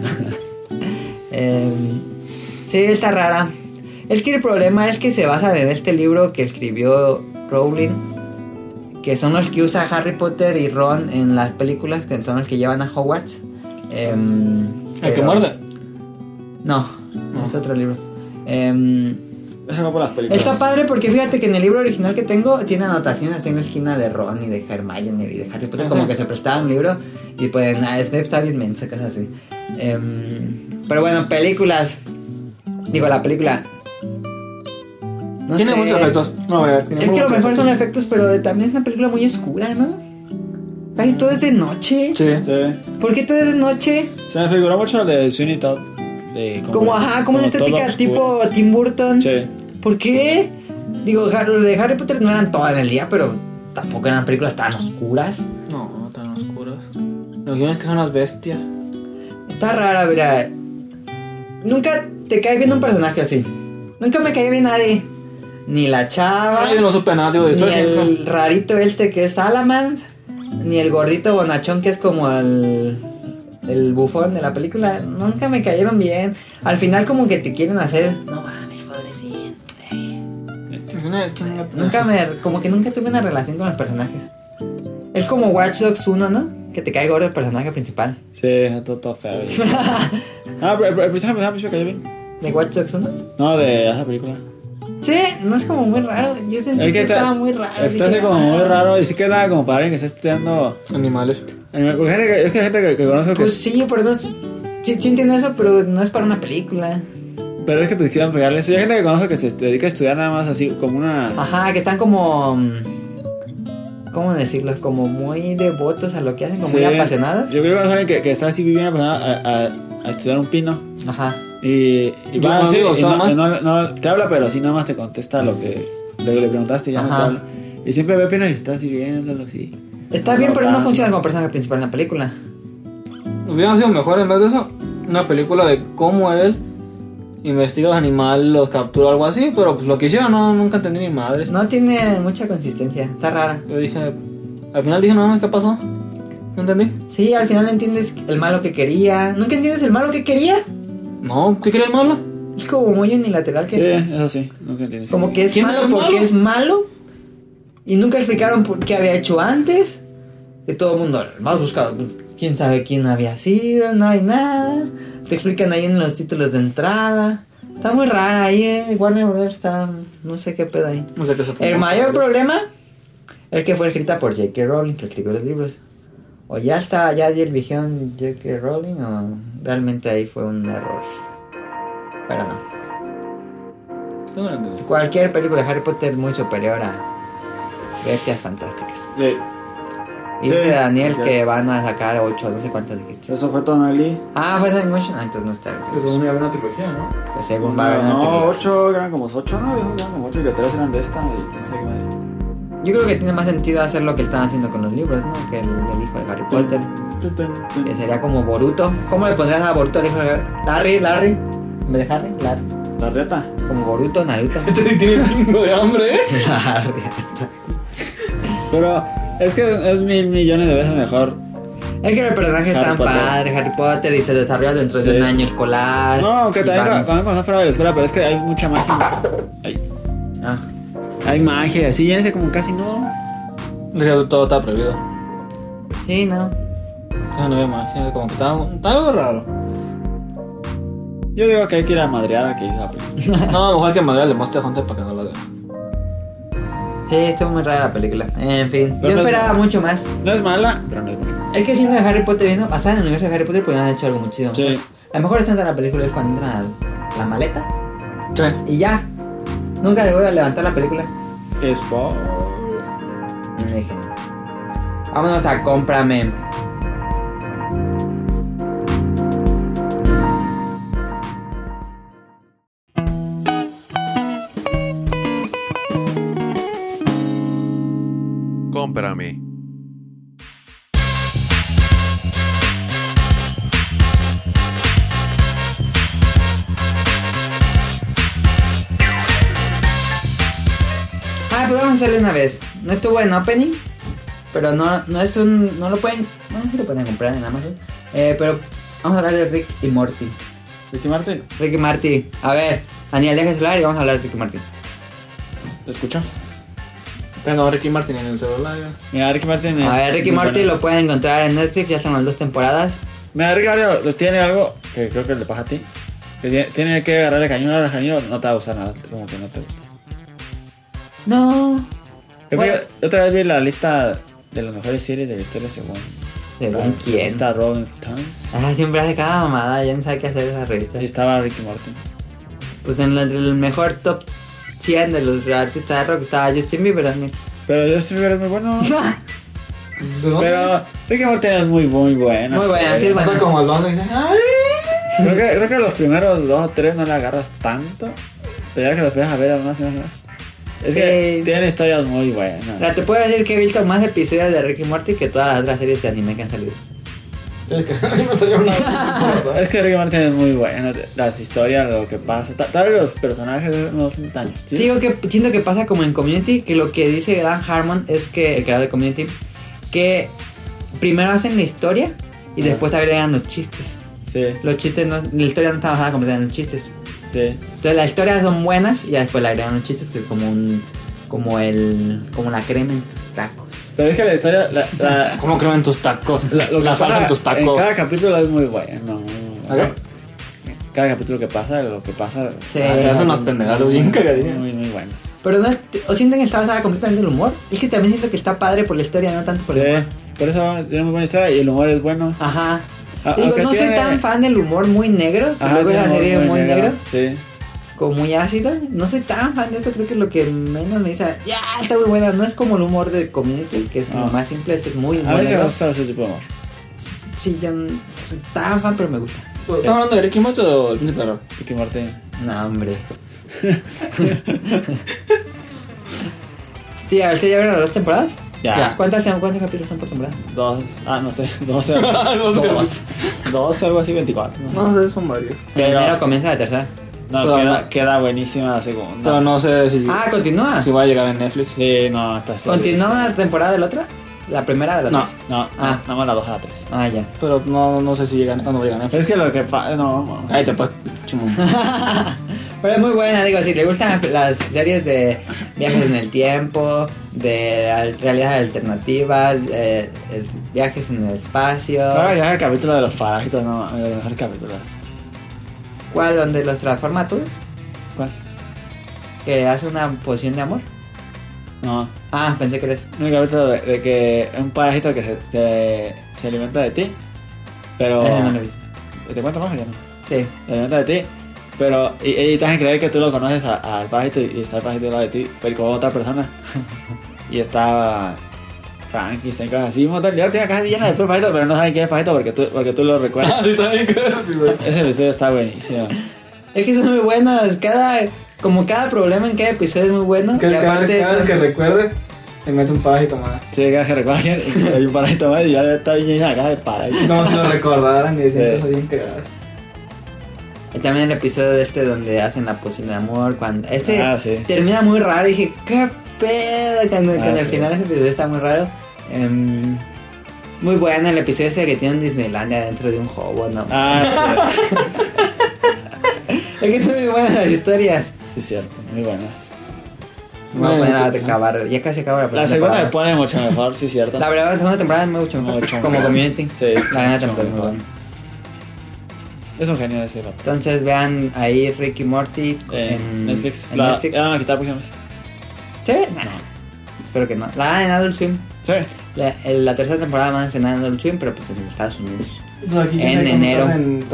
Sí, está rara. Es que el problema es que se basa en este libro que escribió Rowling, que son los que usa Harry Potter y Ron en las películas, que son los que llevan a Hogwarts. ¿El que pero- muerde? No, es otro libro. Eso no por las películas. Está padre porque fíjate que en el libro original que tengo tiene anotaciones así en la esquina de Ron y de Hermione y de Harry Potter, Ah, como sí. que se prestaban un libro y pues Snape está bien mensa, cosas así. Pero bueno, películas. Digo, la película. No Tiene sé. muchos efectos. No, a ver, tiene Es que lo muchos mejor son efectos, pero también es una película muy oscura, ¿no? Ay, todo es de noche. Sí. Sí. ¿Por qué todo es de noche? Se me figuró mucho el de Sweeney Todd. Como una estética todo tipo Tim Burton. Sí. ¿Por qué? Digo, lo de Harry Potter no eran todas en el día, pero tampoco eran películas tan oscuras. No, tan oscuras. Lo que es que son las bestias. Está rara, mira. Nunca te cae bien un personaje así. Nunca me cae bien nadie. Ni la chava, Ay, yo no supe nada, digo, de ni hecho, el rarito este que es Salamance, ni el gordito bonachón que es como el bufón de la película. Nunca me cayeron bien. Al final como que te quieren hacer... No mames, pobrecito. Como que nunca tuve una relación con los personajes. Es como Watch Dogs 1, ¿no? Que te cae gordo el personaje principal. Sí, todo feo. Pero el personaje me cayó bien. ¿De Watch Dogs 1? No, de esa película. Sí, no es como muy raro. Yo sentí que estaba muy raro. Está así dije, como muy "Ah". raro. Y sí que nada como para alguien que está estudiando. animales. Es que hay gente que conozco que. Pues sí, pero no es... Sí entiendo eso, pero no es para una película. Pero es que pues quieran pegarle eso. Y hay gente que conozco que se dedica a estudiar nada más así como una. Ajá, que están como... ¿Cómo decirlo? Como muy devotos a lo que hacen, como muy Sí. apasionados. Yo creo que conozco a alguien que está así viviendo a estudiar un pino. Ajá. Y Yo va no así, digo, y está mal. no te habla, pero así nada más te contesta lo que le preguntaste y ya no te Ajá. habla. Y siempre ve pinos y está así viéndolo así. Está bien, pero no funciona como personaje principal en la película. Hubiera sido mejor en vez de eso una película de cómo él investiga los animales, los captura o algo así, pero pues lo que hicieron nunca entendí ni madres. No tiene mucha consistencia, está rara. Yo dije, al final dije, no, ¿qué pasó? No entendí. Sí, al final entiendes el malo que quería. ¿Nunca entiendes el malo que quería? No, ¿qué quería el malo? Es como muy unilateral que... Sí, eso sí, nunca entiendes. Como que es ¿Quién malo era el porque malo? es malo. Y nunca explicaron por qué había hecho antes. Que todo el mundo, más buscado, quién sabe quién había sido, no hay nada. Te explican ahí en los títulos de entrada. Está muy rara ahí, Warner Bros. Está, no sé qué pedo ahí. No sé qué se fue. El mayor problema es que fue escrita por J.K. Rowling, que escribió los libros. O ya di el viejón J.K. Rowling, o realmente ahí fue un error. Pero no. Cualquier película de Harry Potter muy superior a Bestias Fantásticas. Sí. Y dice Sí, Daniel sí. que van a sacar 8, no sé cuántas dijiste. Eso fue Tonali. Ah, fue Silent Motion. Ah, entonces no está. Según iba a haber una trilogía, ¿no? Que según va a haber una No, trilogía. 8, eran como 8, ¿no? Eran como 8 y que 3 eran de esta y quién sabe qué más. Yo creo que tiene más sentido hacer lo que están haciendo con los libros, ¿no? Que el hijo de Harry Potter. Que sería como Boruto. ¿Cómo le pondrías a Boruto al hijo de Larry? En vez de Harry, Larry. La Riata. Como Boruto, Naruto. Este sí tiene chingo de hambre, ¿eh? La Riata. Pero es que es 1000 millones de veces mejor. Es que el personaje es Harry tan Potter. padre, Harry Potter, y se desarrolla dentro de Sí. un año escolar. No, aunque y también van- cuando está fuera de la escuela, pero es que hay mucha magia. Ah. Hay magia, así, ya ese como casi no. Todo está prohibido. Sí, no. Eso no ve magia, como que está algo raro. Yo digo que hay que ir a madrear al que hizo la película. No, a lo mejor hay que madrear le muestre a Hunter para que no lo vea. Sí, estuvo muy rara la película. En fin, Pero yo no es esperaba mala. mucho más. No es mala, pero no es buena. Es que siendo de Harry Potter, viendo, basada en el universo de Harry Potter, podrían haber hecho algo muy chido. Sí. La mejor escena de la película es cuando entran a la maleta Sí. y ya. Nunca le voy a levantar la película. Es por... Y me dije, vámonos a cómprame. Cómprame. Ah, pues vamos a hacerlo una vez. No estuvo en opening, pero no es un... No lo pueden... Bueno, sí lo pueden comprar en Amazon. Pero vamos a hablar de Rick y Morty. Ricky Martin, Rick y Morty. A ver, Daniel, deja el celular y vamos a hablar de Rick y Morty. ¿lo escuchó? Tengo a Ricky Martin en el celular. Ya. Mira, Ricky Martin es... A ver, Rick y muy Morty bueno. lo pueden encontrar en Netflix, ya son las 2 temporadas. Mira, Ricky Martin lo tiene algo que creo que le pasa a ti. Que tiene que agarrarle cañón al cañón, no te va a gustar nada, como que no te gusta. No. Yo Bueno. otra vez vi la lista de las mejores series de la historia según... ¿Según quién? Está Rolling Stones. Ah, siempre hace cada mamada, ya no sabe qué hacer esa revista. Y estaba Ricky Martin. Pues en el mejor top 100 de los artistas de rock estaba Justin Bieber, Daniel. Pero Justin Bieber es muy bueno. ¿De dónde? Pero Ricky Martin es muy bueno. Muy buena, sí es Pasa buena. como el don y dice, ¡ay! Creo que los primeros 2 o 3 no le agarras tanto. Pero ya que los empiezas a ver aún más y más. Es que Sí. tienen historias muy buenas. Ahora, te puedo decir que he visto más episodios de Rick y Morty que todas las otras series de anime que han salido. Es que me salió una. Es que Ricky Martin es muy bueno. Las historias, lo que pasa. Tal vez los personajes no son tan chidos. Digo que siento que pasa como en Community, que lo que dice Dan Harmon es que, el creador de Community, que primero hacen la historia y después agregan los chistes. Sí, Los chistes no, la historia no está basada completamente en los chistes. sí. Entonces las historias son buenas y ya después le agregan los chistes, que es como como la crema en tus tacos. Pero es que la historia. ¿Cómo creo en tus tacos? Lo que La salsa pasa en tus en tacos. cada capítulo es muy bueno. ¿A qué? Cada capítulo que pasa, lo que pasa. Sí. Hacen unas pendejadas bien cagadillas. Muy, muy buenos. Pero no, o sienten que está basada completamente en el humor. Es que también siento que está padre por la historia, no tanto por Sí, el humor. por eso tiene muy buena historia y el humor es bueno. Ajá. Ah, Digo, aunque no soy tiene- tan fan del humor muy negro, que Ajá, luego esa tiene serie es muy negro, Sí. como muy ácido. No soy tan fan de eso, creo que lo que menos me dice, ya, está muy buena. No es como el humor de Community, que es como Ah. más simple, este es muy A humor mí sí me negro. gusta ese tipo de humor. Sí, yo no soy tan fan, pero me gusta. ¿Estamos hablando de Ricky Martin o el príncipe de rock? Ricky Martin. No, hombre. Tía, a ver si ya vieron las 2 temporadas. Ya. ¿Cuántos capítulos son por temporada? 2. Ah, no sé. 12. Dos. 12, algo así, 24. No, No sé, son varios. En Pero- enero comienza la tercera. no Pero queda buenísima la segunda. Pero no sé si, Ah, ¿continúa? si va a llegar en Netflix. Sí, no, está así. ¿Continúa una temporada de la otra? ¿La primera de las No. dos? No, Ah. nada más la 2 a la 3. Ah, ya. Pero no sé si llega, cuando llega a Netflix. Es que lo que pasa. No. Ahí te puedes chumón. Pero es muy buena, digo, si le gustan las series de viajes en el tiempo, de realidades alternativas, viajes en el espacio. Ahora ya es el capítulo de los parásitos, no, de los mejores capítulos. ¿Cuál? ¿Donde los transforma a todos? ¿Cuál? ¿Que hace una poción de amor? No. Ah, pensé que era eso. Un capítulo de que un parásito que se alimenta de ti, pero... Ese no lo he visto. ¿Te cuento más o ya no? Sí. Se alimenta de ti, pero... Y te hacen creer que tú lo conoces al parásito y está el parásito al lado de ti, pero con otra persona. Y está... Frankenstein, cosas así, un montón. Ya tiene casa llena de parásitos, pero no saben quién es parásito porque tú lo recuerdas. Sí, está bien creepy, güey. Ese episodio está buenísimo. Es que son muy buenos. Como cada problema en cada episodio es muy bueno. Que y cada aparte vez son- que recuerde, se mete un parásito más. Sí, que recuerda que hay un parásito más y ya está bien llena la casa de parásitos. Como si lo recordaran y decían Sí. cosas bien cagadas. Y también el episodio donde hacen la poción del amor. Cuando Sí. termina muy raro. Y dije, ¿qué pedo? Cuando al sí. final ese episodio está muy raro. Muy bueno el episodio ese que tiene un Disneylandia dentro de un hobo, ¿no? Es que son muy buenas las historias. Sí, cierto, muy buenas. Me voy a poner a acabar. Ya casi acabo la La primera segunda se temporada. pone mucho mejor, sí, cierto. La verdad, la segunda temporada es mucho mejor. Mucho Como mejor. Community. Sí, La primera mucho temporada es muy mejor. buena. Es un genio ese vato. Entonces vean ahí Rick y Morty En Netflix. En La Netflix. van a quitar próximamente. ¿Sí? No. Espero que no. La dan en Adult Swim. Sí. La tercera temporada van a estrenar en Adult Swim, pero pues en Estados Unidos. Pues aquí En enero.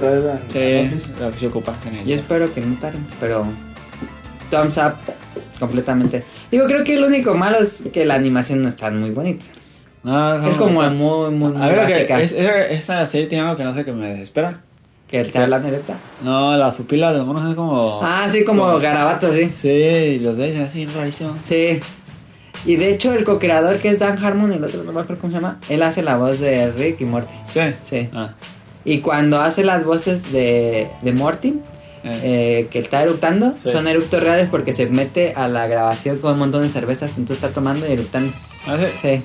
Sí, lo que se ocupa. Genial. Yo espero que no tarden, pero thumbs up completamente. Digo, creo que lo único malo es que la animación no está muy bonita. No, Es como muy A ver, lo que básica. esa serie tiene algo que no sé que me desespera. Que está hablando directa. No, las pupilas de los monos son como. Ah, sí, como garabatos, sí. Sí, los de así, rarísimo. Sí. Y de hecho el co-creador que es Dan Harmon, el otro no me acuerdo cómo se llama, él hace la voz de Rick y Morty. Sí. Sí. Ah. Y cuando hace las voces de Morty, que está eructando, Sí. son eructos reales porque se mete a la grabación con un montón de cervezas, entonces está tomando y eructando. Ah, sí. Sí.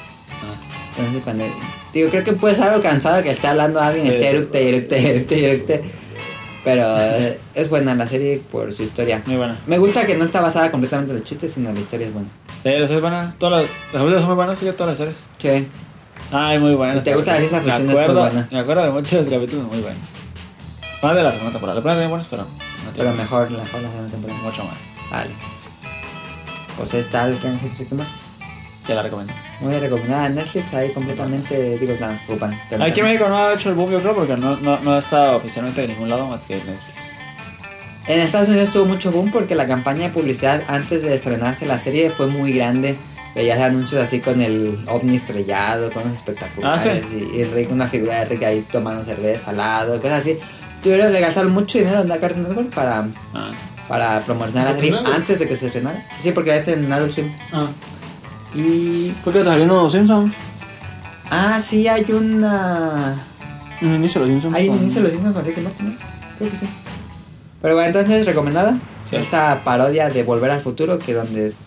Ah. Entonces cuando... Digo, creo que puede ser algo cansado que esté hablando a alguien, Sí. esté eructe. Pero es buena la serie por su historia. Muy buena. Me gusta que no está basada completamente en los chistes, sino la historia es buena. Sí, las series buenas. Todas las películas son muy buenas, fíjate, todas las series. Sí. Ay, muy buenas. ¿Y te gusta la ciencia ficción? Me Es muy acuerdo, buena. me acuerdo de muchos capítulos muy buenos. Más de la segunda temporada. La primera también buenos, pero. no Pero tiene mejor la segunda temporada. Mucho más. Vale. Pues está el que Rick y Morty. Te la recomiendo. Muy recomendada en Netflix, ahí completamente, digo, no, ocupan. Aquí en México no ha hecho el boom, yo creo, porque no está oficialmente de ningún lado más que en Netflix. En Estados Unidos tuvo mucho boom porque la campaña de publicidad antes de estrenarse la serie fue muy grande. Veías anuncios así con el ovni estrellado, con los espectaculares. Ah, ¿sí? Y Rick, una figura de Rick ahí tomando cerveza al lado, cosas así. Tuvieron que gastar mucho dinero en la Cartoon Network para promocionar la serie ¿Cartoon Network? antes de que se estrenara. Sí, porque es en Adult Swim. Ah. Y... ¿Por qué salieron los Simpsons? Ah, sí, hay una... Un inicio de los Simpsons. Hay un inicio de los Simpsons con Rick y Morty, ¿no? Creo que sí. Pero bueno, entonces, recomendada. Sí. Esta parodia de Volver al Futuro, que donde es...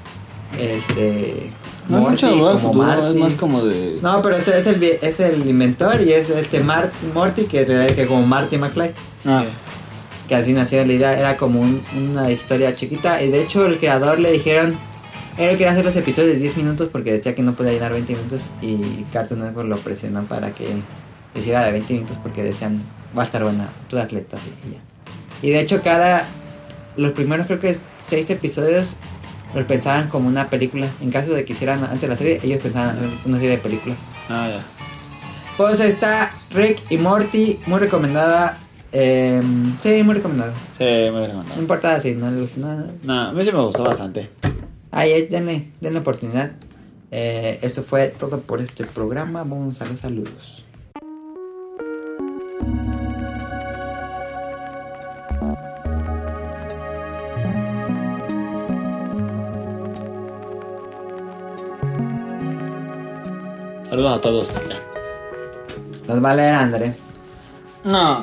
No es mucho de Volver al como Futuro, Marty. es más como de... No, pero es el inventor y es Morty, que en realidad que como Marty McFly. Ah. Que así nació la idea, era como una historia chiquita. Y de hecho, el creador le dijeron... Él quería hacer los episodios de 10 minutos porque decía que no podía llenar 20 minutos. Y Cartoon Network lo presionó para que hiciera de 20 minutos porque decían, va a estar buena, tú atleta. Y ya. Y de hecho, los primeros creo que 6 episodios los pensaban como una película. En caso de que hicieran antes la serie, ellos pensaban hacer una serie de películas. Ah, ya. Pues está Rick y Morty, muy recomendada. Sí, muy recomendada. Sí, muy No recomendado. importa si no les gusta nada. No, a mí sí me gustó bastante. Ahí, denle oportunidad. Eso fue todo por este programa. Vamos a los saludos. Saludos a todos. Ya. Los va a leer André. No.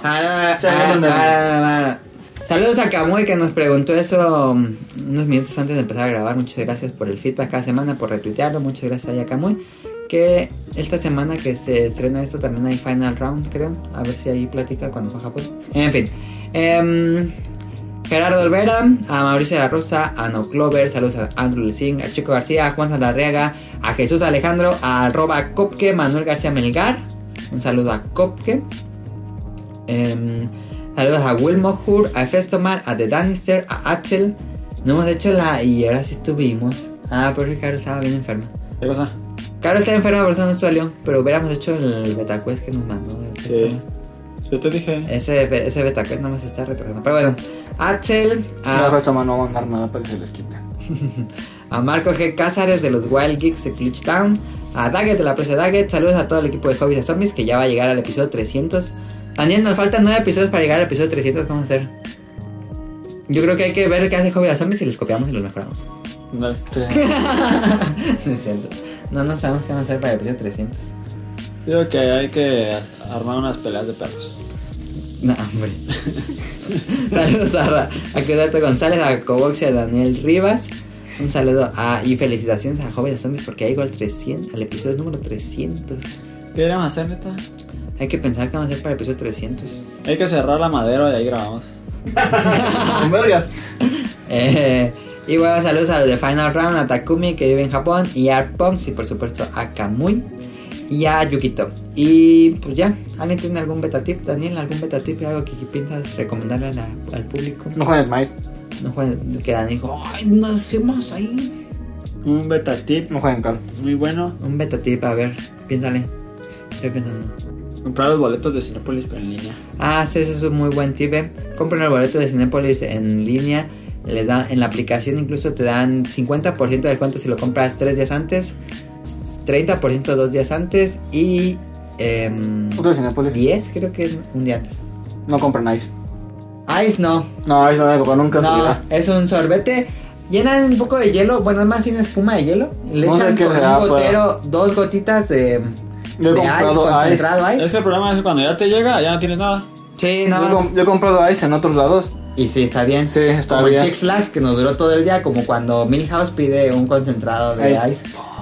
Saludos a Kamui que nos preguntó eso unos minutos antes de empezar a grabar. Muchas gracias por el feedback cada semana, por retuitearlo. Muchas gracias a Kamui. Que esta semana que se estrena esto también hay Final Round, creo. A ver si ahí platica cuando fue a Japón. En fin. Gerardo Olvera, a Mauricio de la Rosa, a No Clover, saludos a Andrew Lezing, a Chico García, a Juan Saldarriaga, a Jesús Alejandro, a @Copke, Manuel García Melgar. Un saludo a Copke. Saludos a Will Mohur, a Festomar, a The Danister, a Axel. No hemos hecho y ahora sí estuvimos. Ah, pero Caro estaba bien enferma. ¿Qué cosa? Caro está enferma, por eso no salió. Pero hubiéramos hecho el betacuest que nos mandó. Sí. Yo te dije. Ese betacuest nomás está retrasando. Pero bueno, Axel, La resta no va a mandar nada para que se les quite. a Marco G. Cázares de los Wild Geeks de Glitch Town, a Daggett de la presa Daggett. Saludos a todo el equipo de Hobbies a Zombies que ya va a llegar al episodio 300. Daniel, nos faltan 9 episodios para llegar al episodio 300. ¿Cómo vamos a hacer? Yo creo que hay que ver qué hace Hobbies a Zombies y los copiamos y los mejoramos. Dale. Sí. No es cierto. No sabemos qué vamos a hacer para el episodio 300. Digo que hay que armar unas peleas de perros. No, hombre. Saludos a Quedarto González, a Cobox y a Daniel Rivas. Un saludo y felicitaciones a Jóvenes Zombies porque llegó al episodio número 300. ¿Qué deberíamos hacer, neta? Hay que pensar qué vamos a hacer para el episodio 300. Hay que cerrar la madera y ahí grabamos. Verga. Y bueno, saludos a los de Final Round, a Takumi que vive en Japón, y a Artpunks, y por supuesto a Kamui y a Yukito. Y pues ya, ¿alguien tiene algún beta tip? Daniel, ¿algún beta tip? ¿Algo que piensas recomendarle al público? No juegues Smite. No juegues, que Daniel dijo, ¡ay, unas gemas ahí! Un beta tip No jueguen Cal. muy bueno. Un beta tip, a ver, piénsale. Estoy pensando. Comprar los boletos de Cinépolis pero en línea. Ah, sí, ese es un muy buen tip. Compren el boleto de Cinépolis en línea. Les dan, en la aplicación incluso te dan 50% de descuento si lo compras 3 días antes, 30% 2 días antes y Otro de Cinépolis. 10 creo que es un día antes. No compren Ice. Ice no. No, Ice no voy a comprar nunca en su No, vida. es un sorbete. Llenan un poco de hielo, bueno, es más bien espuma de hielo. Le No sé echan qué con será, un gotero 2 gotitas de Yo he ice, comprado concentrado Es ice. que el problema es que cuando ya te llega, ya no tienes nada. Sí, nada más. Yo he comprado Ice en otros lados. Y sí, está bien. Sí, está como bien. en Six Flags, que nos duró todo el día, como cuando Milhouse pide un concentrado de Ey. ice.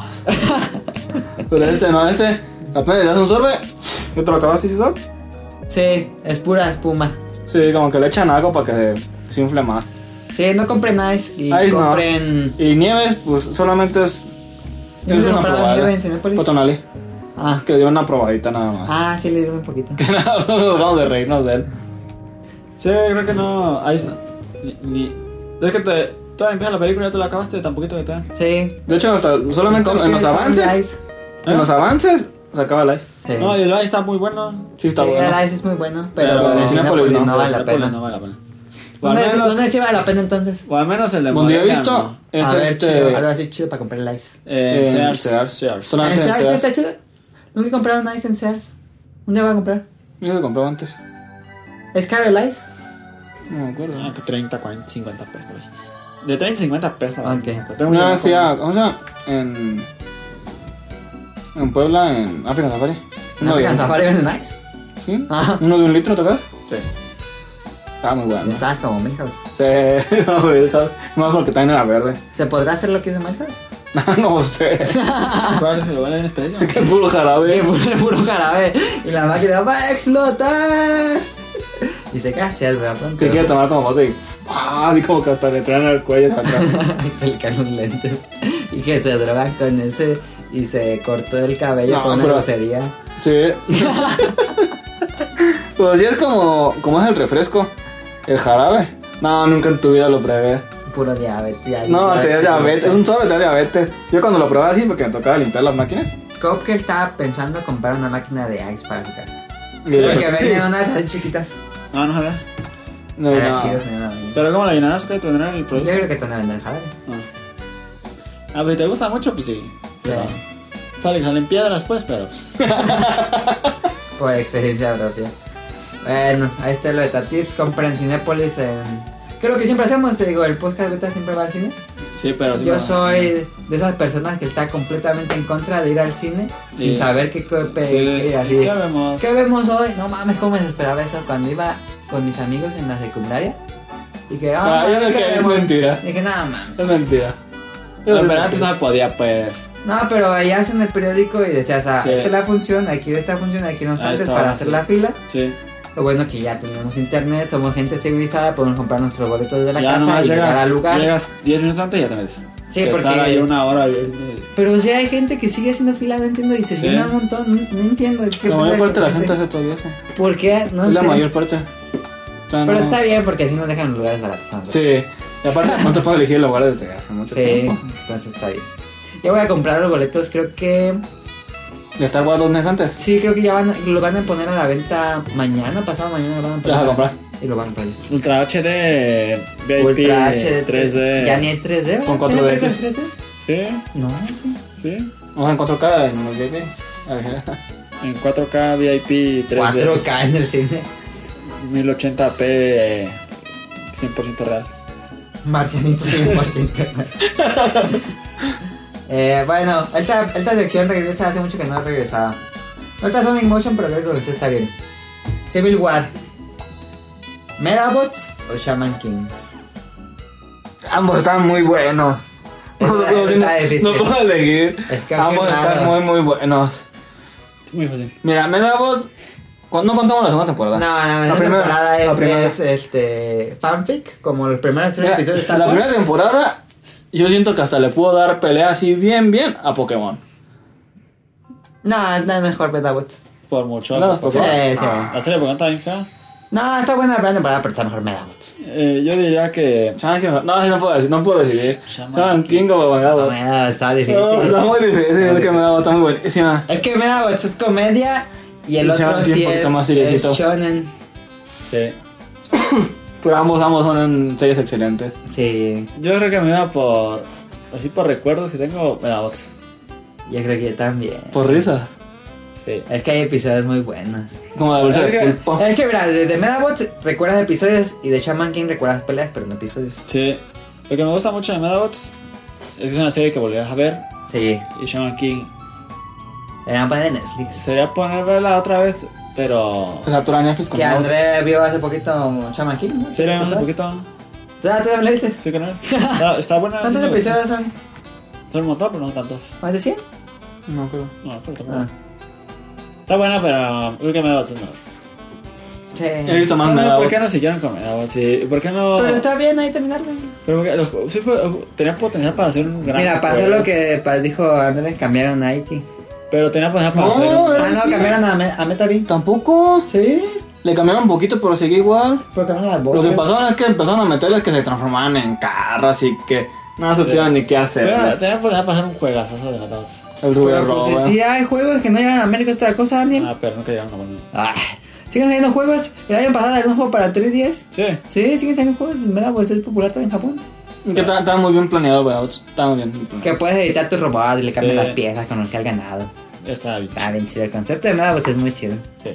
Pero este no, apenas le das un sorbe. ¿Ya te lo acabaste, Isaac? Sí, es pura espuma. Sí, como que le echan algo para que se infle más. Sí, no compren ice y Ice no. compren... Y nieves, pues solamente es. Yo Es he una comprado probada. nieve en Cinépolis. Fotonali. Ah. Que dio una probadita nada más. Ah, sí, le dieron un poquito. Que nada, nos vamos de reírnos de él. Sí, creo que no. Ahí no. Es que toda empieza la película y ya te la acabaste tan poquito que te dan. Sí. De hecho, hasta solamente en los avances. En los avances se acaba el Ice. Sí. No, y el Ice está muy bueno. Sí, está Sí, bueno. el ice es muy bueno, pero Pero de en Cinépolis Cinépolis no vale la Cinépolis pena. No vale la pena. O al menos, ¿Dónde sí vale la pena entonces? o al menos el de Donde he Morelia, visto no. es A ver, chido, algo este. así chido para comprar el ice. En Sears. Sears. Solamente ¿En en Sears sí Sears. está chido? Nunca he comprado un ice en Sears. ¿Dónde voy a comprar? Yo lo compré antes. ¿Es caro el ice? No me acuerdo. Ah, que 30, 40, 50 pesos. Así. De 30 a 50 pesos. Ok. Tengo Una mucho vez fui a. ¿Cómo se llama? En Puebla, en African Safari. Uno de- ¿En Safari venden ice? ¿Sí? Ajá. Uno de 1 litro, ¿tocar? Sí. Estaba muy bueno. Está como Milhouse. Sí, no, güey, más porque también era verde. ¿Se podrá hacer lo que hizo Milhouse? No sé. ¿Cuál es el lugar en especie? Qué puro jarabe. Puro jarabe. Y la máquina va a explotar. Dice gracias, ¿verdad? Que quiere tomar como bote y. Así como que hasta le traen al cuello para atrás. Que le caen los lentes. Y que se drogan con ese. Y se cortó el cabello No, con una pero- grosería. Sí. Pues sí es como es el refresco. El jarabe. No, nunca en tu vida lo probé. Puro diabetes. No, te da diabetes. Un sobre te da diabetes. Yo cuando lo probé así porque me tocaba limpiar las máquinas. Copker estaba pensando comprar una máquina de ice para su casa. Mira, Porque sí. venden unas así chiquitas. No, no sabía. No, Era no. chido, no, no. Pero ¿cómo la llenarás? ¿Qué tendrán el Yo producto? creo que te van a vender jarabe. Ah, pues si te gusta mucho, pues sí. Pero, salen piedras pues, pero pues. Por experiencia propia. Bueno, ahí está el Beta Tips. Compren Cinépolis en... Creo que siempre hacemos, digo, el podcast Beta siempre va al cine. Sí, pero sí. Yo no. soy de esas personas que está completamente en contra de ir al cine Sí. sin saber qué Sí. así. ¿Qué vemos? ¿Qué vemos hoy? No mames, cómo me desesperaba eso cuando iba con mis amigos en la secundaria. Y que, yo creo ¿qué que es vemos? mentira. Y dije, nada, mames. Es mentira. No, pero antes no se podía, pues. No, pero ahí hacen el periódico y decías, Sí. esta es la función, hay que ir a esta función, hay que irnos Ahí antes está, para hacer sí. la fila. Sí. Lo bueno que ya tenemos internet, somos gente civilizada, podemos comprar nuestros boletos desde la Ya casa nomás y llegar al lugar. Llegas 10 minutos antes y ya te metes. Sí, Que porque- estar ahí una hora. Pero si hay gente que sigue haciendo fila, no entiendo, y se Sí. llena un montón, no entiendo. ¿Qué La pasa mayor parte de la con gente hace todavía eso. ¿Por qué? No Es la sé. mayor parte. O sea, Pero no- está bien porque así nos dejan los lugares baratos. ¿no? Sí. Y aparte, no te puedes elegir el lugar desde hace mucho Sí, tiempo. entonces está bien. Ya voy a comprar los boletos, creo que... ¿De Star Wars 2 meses antes? Sí, creo que ya lo van a poner a la venta mañana, pasado mañana lo van a poner. ¿Lo vas a comprar? Y lo van a comprar. Ultra HD, VIP, Ultra HD 3D. Ya ni hay 3D, ¿verdad? Con 4D. ¿Tiene películas 3D? Sí, No, sí. sí. Vamos en 4K en los JP. En 4K VIP 3D. 4K en el cine. 1080p 100% real. Marcianito 100%. Bueno, esta sección regresa, hace mucho que no regresaba. No está Sonic Motion, pero creo que está bien. Civil War. ¿Medabots o Shaman King? Ambos están muy buenos. Está difícil. No puedo elegir. Escoge Ambos un están lado. muy buenos. Muy fácil. Mira, Medabot. No contamos la segunda temporada. No, la primera- temporada la primera. es fanfic, como los primeros 3 Mira, episodios están la primera temporada, yo siento que hasta le puedo dar pelea así bien a Pokémon. No, es mejor Medabots. Por mucho. No, los Sí, Pokémon. sí. La serie de Pokémon está bien fea. No, está buena la primera temporada, pero está mejor Medabots. Yo diría que. Shaman King, no puedo decidir. Shaman Shaman King o Medabot. Medabots está difícil. No, está muy difícil, es que Medabot está muy buenísima. Es que Medabots es comedia y el Y otro Shaman King sí un poquito más es seriecito. shonen. Sí. Pero ambos son series excelentes. Sí, Yo creo que me da por. Así por recuerdos que tengo. Me da bots. yo creo que yo también. Por risa. Sí. Es que hay episodios muy buenos. Como la bolsa Es de que- pulpo. Es que mira, de Medabots recuerdas episodios y de Shaman King recuerdas peleas, pero no episodios. Sí. Lo que me gusta mucho de Medabots es que es una serie que volverías a ver. Sí, Y Shaman King. le van a poner en Netflix. Sería ponerla otra vez, pero. Se satura Netflix con Que Medabot. André vio hace poquito Shaman King, ¿no? Sí, le vimos un ¿Estás? poquito. ¿Tú también la viste? Sí, con él. Está buena. ¿Cuántos sí me gusta. episodios son? Son un montón, pero no tantos. ¿Más de 100? No creo. No, pero está Ah. buena. Está buena, pero creo que Medabots es mejor. He Sí. visto más ¿Por Medabot. qué no siguieron con Medabots? Sí, ¿por qué no? Pero está bien ahí terminarlo. Pero porque sí tenía potencial para hacer un gran. Mira, pasó juego. lo que dijo Andrés, cambiaron a Iki. Pero tenía potencial para No, hacer un. era- Ah, no, cambiaron a Metavi. Tampoco. Sí, Le cambiaron un poquito, pero sigue igual. pero cambiaron las Lo voces. que pasó es que empezaron a meterles que se transformaban en carros y que no supieron ni qué hacer. Pero tenía potencial para hacer un juegazo de Medabots. El Rubio Pero pues Robo. sí hay juegos que no llegan a América, es otra cosa, Daniel. Ah, pero nunca llegaron a poner. Ah, siguen saliendo juegos. El año pasado era un juego para 3DS. Sí. Sí, siguen saliendo juegos. Medabots es popular todavía en Japón. Que está muy bien planeado, Medabot. Está muy bien planeado. Que puedes editar tu robot y le cambias Sí. las piezas, conocer al ganado. Está bien. Está bien chido. El concepto de Medabots es muy chido. Sí.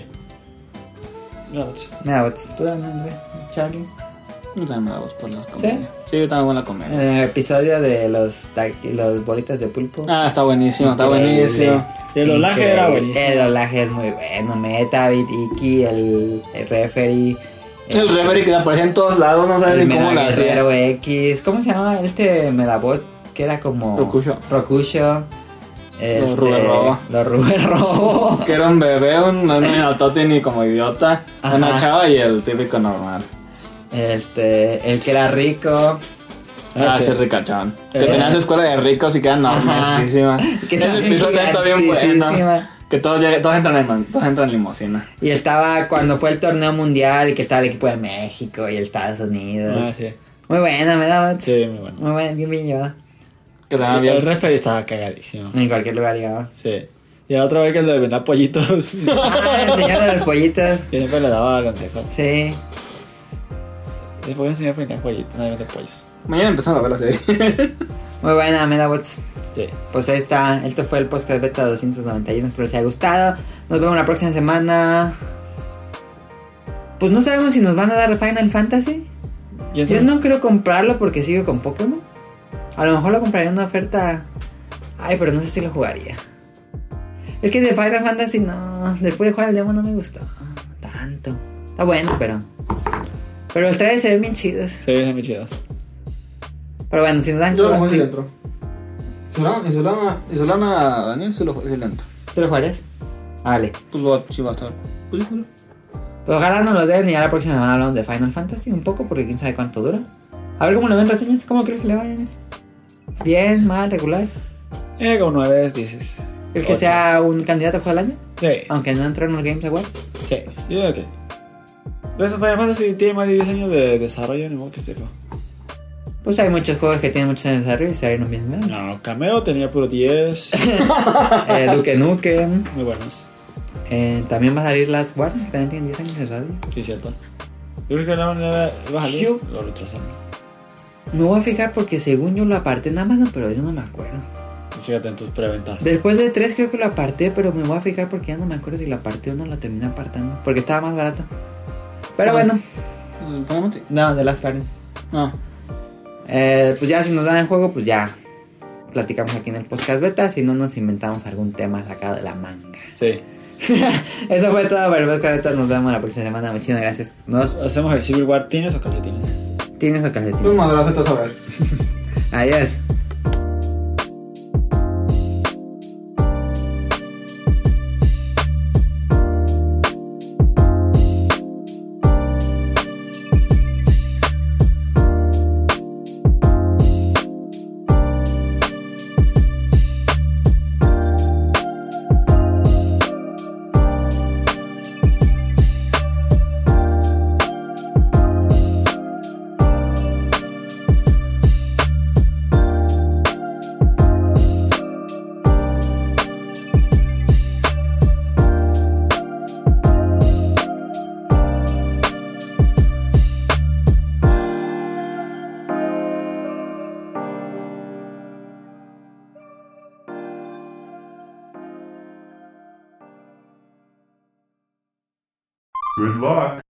Medabots. Medabots, ¿tú también, André? Charlie. No tengo Medabot por las comedias. Sí, está buena comedia. El episodio de los bolitas de pulpo. Ah, está buenísimo, está Increíble. buenísimo. Y el doblaje era Increíble. buenísimo. El doblaje es muy bueno. Metabit, Iki, el referee. El referee que aparece en todos lados, no el sabes ni cómo Meda la hacía. Guerrero X. ¿Cómo se llama este Medabot? Que era como. Rokusho. Rokusho. Los Rubber Robo. Los Rubber Robo. Que era un bebé, un minotote ni como idiota, Ajá. una chava y el típico normal. El que era rico. Ah, sí. ese ricachón. Que Eh. tenía su escuela de ricos y queda normalísima. Que Ese también episodio está bien bueno. gigantísima. Que todos entran en limusina. Y estaba cuando fue el torneo mundial y que estaba el equipo de México y el Estados Unidos. Ah, sí. Muy buena, Medabot. Sí, muy bueno. Muy buena, bien llevada. Que también El había... referee estaba cagadísimo. En cualquier lugar llegaba. Sí. Y el otro vez que el de vender pollitos. Ah, el señor de los pollitos. Que siempre le daba consejos. Sí. Después enseñar a vender pollitos, nadie vende pollos. Mañana empezamos a ver la serie. Muy buena, Medabots. Sí. Pues ahí está. Esto fue el podcast beta 291. Espero les haya gustado. Nos vemos la próxima semana. Pues no sabemos si nos van a dar Final Fantasy. ¿Quién Yo sabe? no creo comprarlo porque sigo con Pokémon. A lo mejor lo compraría en una oferta. Ay, pero no sé si lo jugaría. Es que de Final Fantasy no. Después de jugar el demo no me gustó tanto. Está bueno, pero. Pero los trailers se ven bien chidos. Se ven muy chidos. Pero bueno, si nos dan Yo lo juego, jugué sí. dentro. Y Solana, Daniel, sí lo jugué dentro. ¿Tú lo jugarías? Vale. Pues sí va a estar. Pues sí, Pues ojalá nos lo den y ya la próxima semana hablamos de Final Fantasy un poco porque quién sabe cuánto dura. A ver cómo lo ven reseñas, ¿cómo crees que le vayan? Bien, mal, regular. Como 9, dices. ¿Crees que sea un candidato a juego del año? Sí. Aunque no entró en los Games Awards. Sí. Yo creo que. Pero eso Final Fantasy tiene más de 10 años de desarrollo, ni modo que sepa. Pues hay muchos juegos que tienen mucho desarrollo y se ven bien menos. No, Cameo tenía puro 10. Duke Nukem. Muy buenos. También va a salir Last Guardian, que también tiene 10 años de desarrollo. Sí, cierto. Yo creo que no iba a salir. Yo- Lo retrasaron. Me voy a fijar porque según yo lo aparté en Amazon, pero yo no me acuerdo. Fíjate en tus preventas. Después de 3 creo que lo aparté, pero me voy a fijar porque ya no me acuerdo si lo aparté o no lo terminé apartando. Porque estaba más barato. Pero bueno, ¿El Final Fantasy? no, de Last Guardian. No. Pues ya si nos dan el juego, pues ya platicamos aquí en el podcast beta. Si no, nos inventamos algún tema sacado de la manga. Sí. Eso fue todo por el podcast. Nos vemos la próxima semana. Muchísimas gracias. Nos Hacemos el Civil War, ¿tienes o calcetines? tienes o Tú calcetín. madrazo te vas a ver. Adiós. Good luck.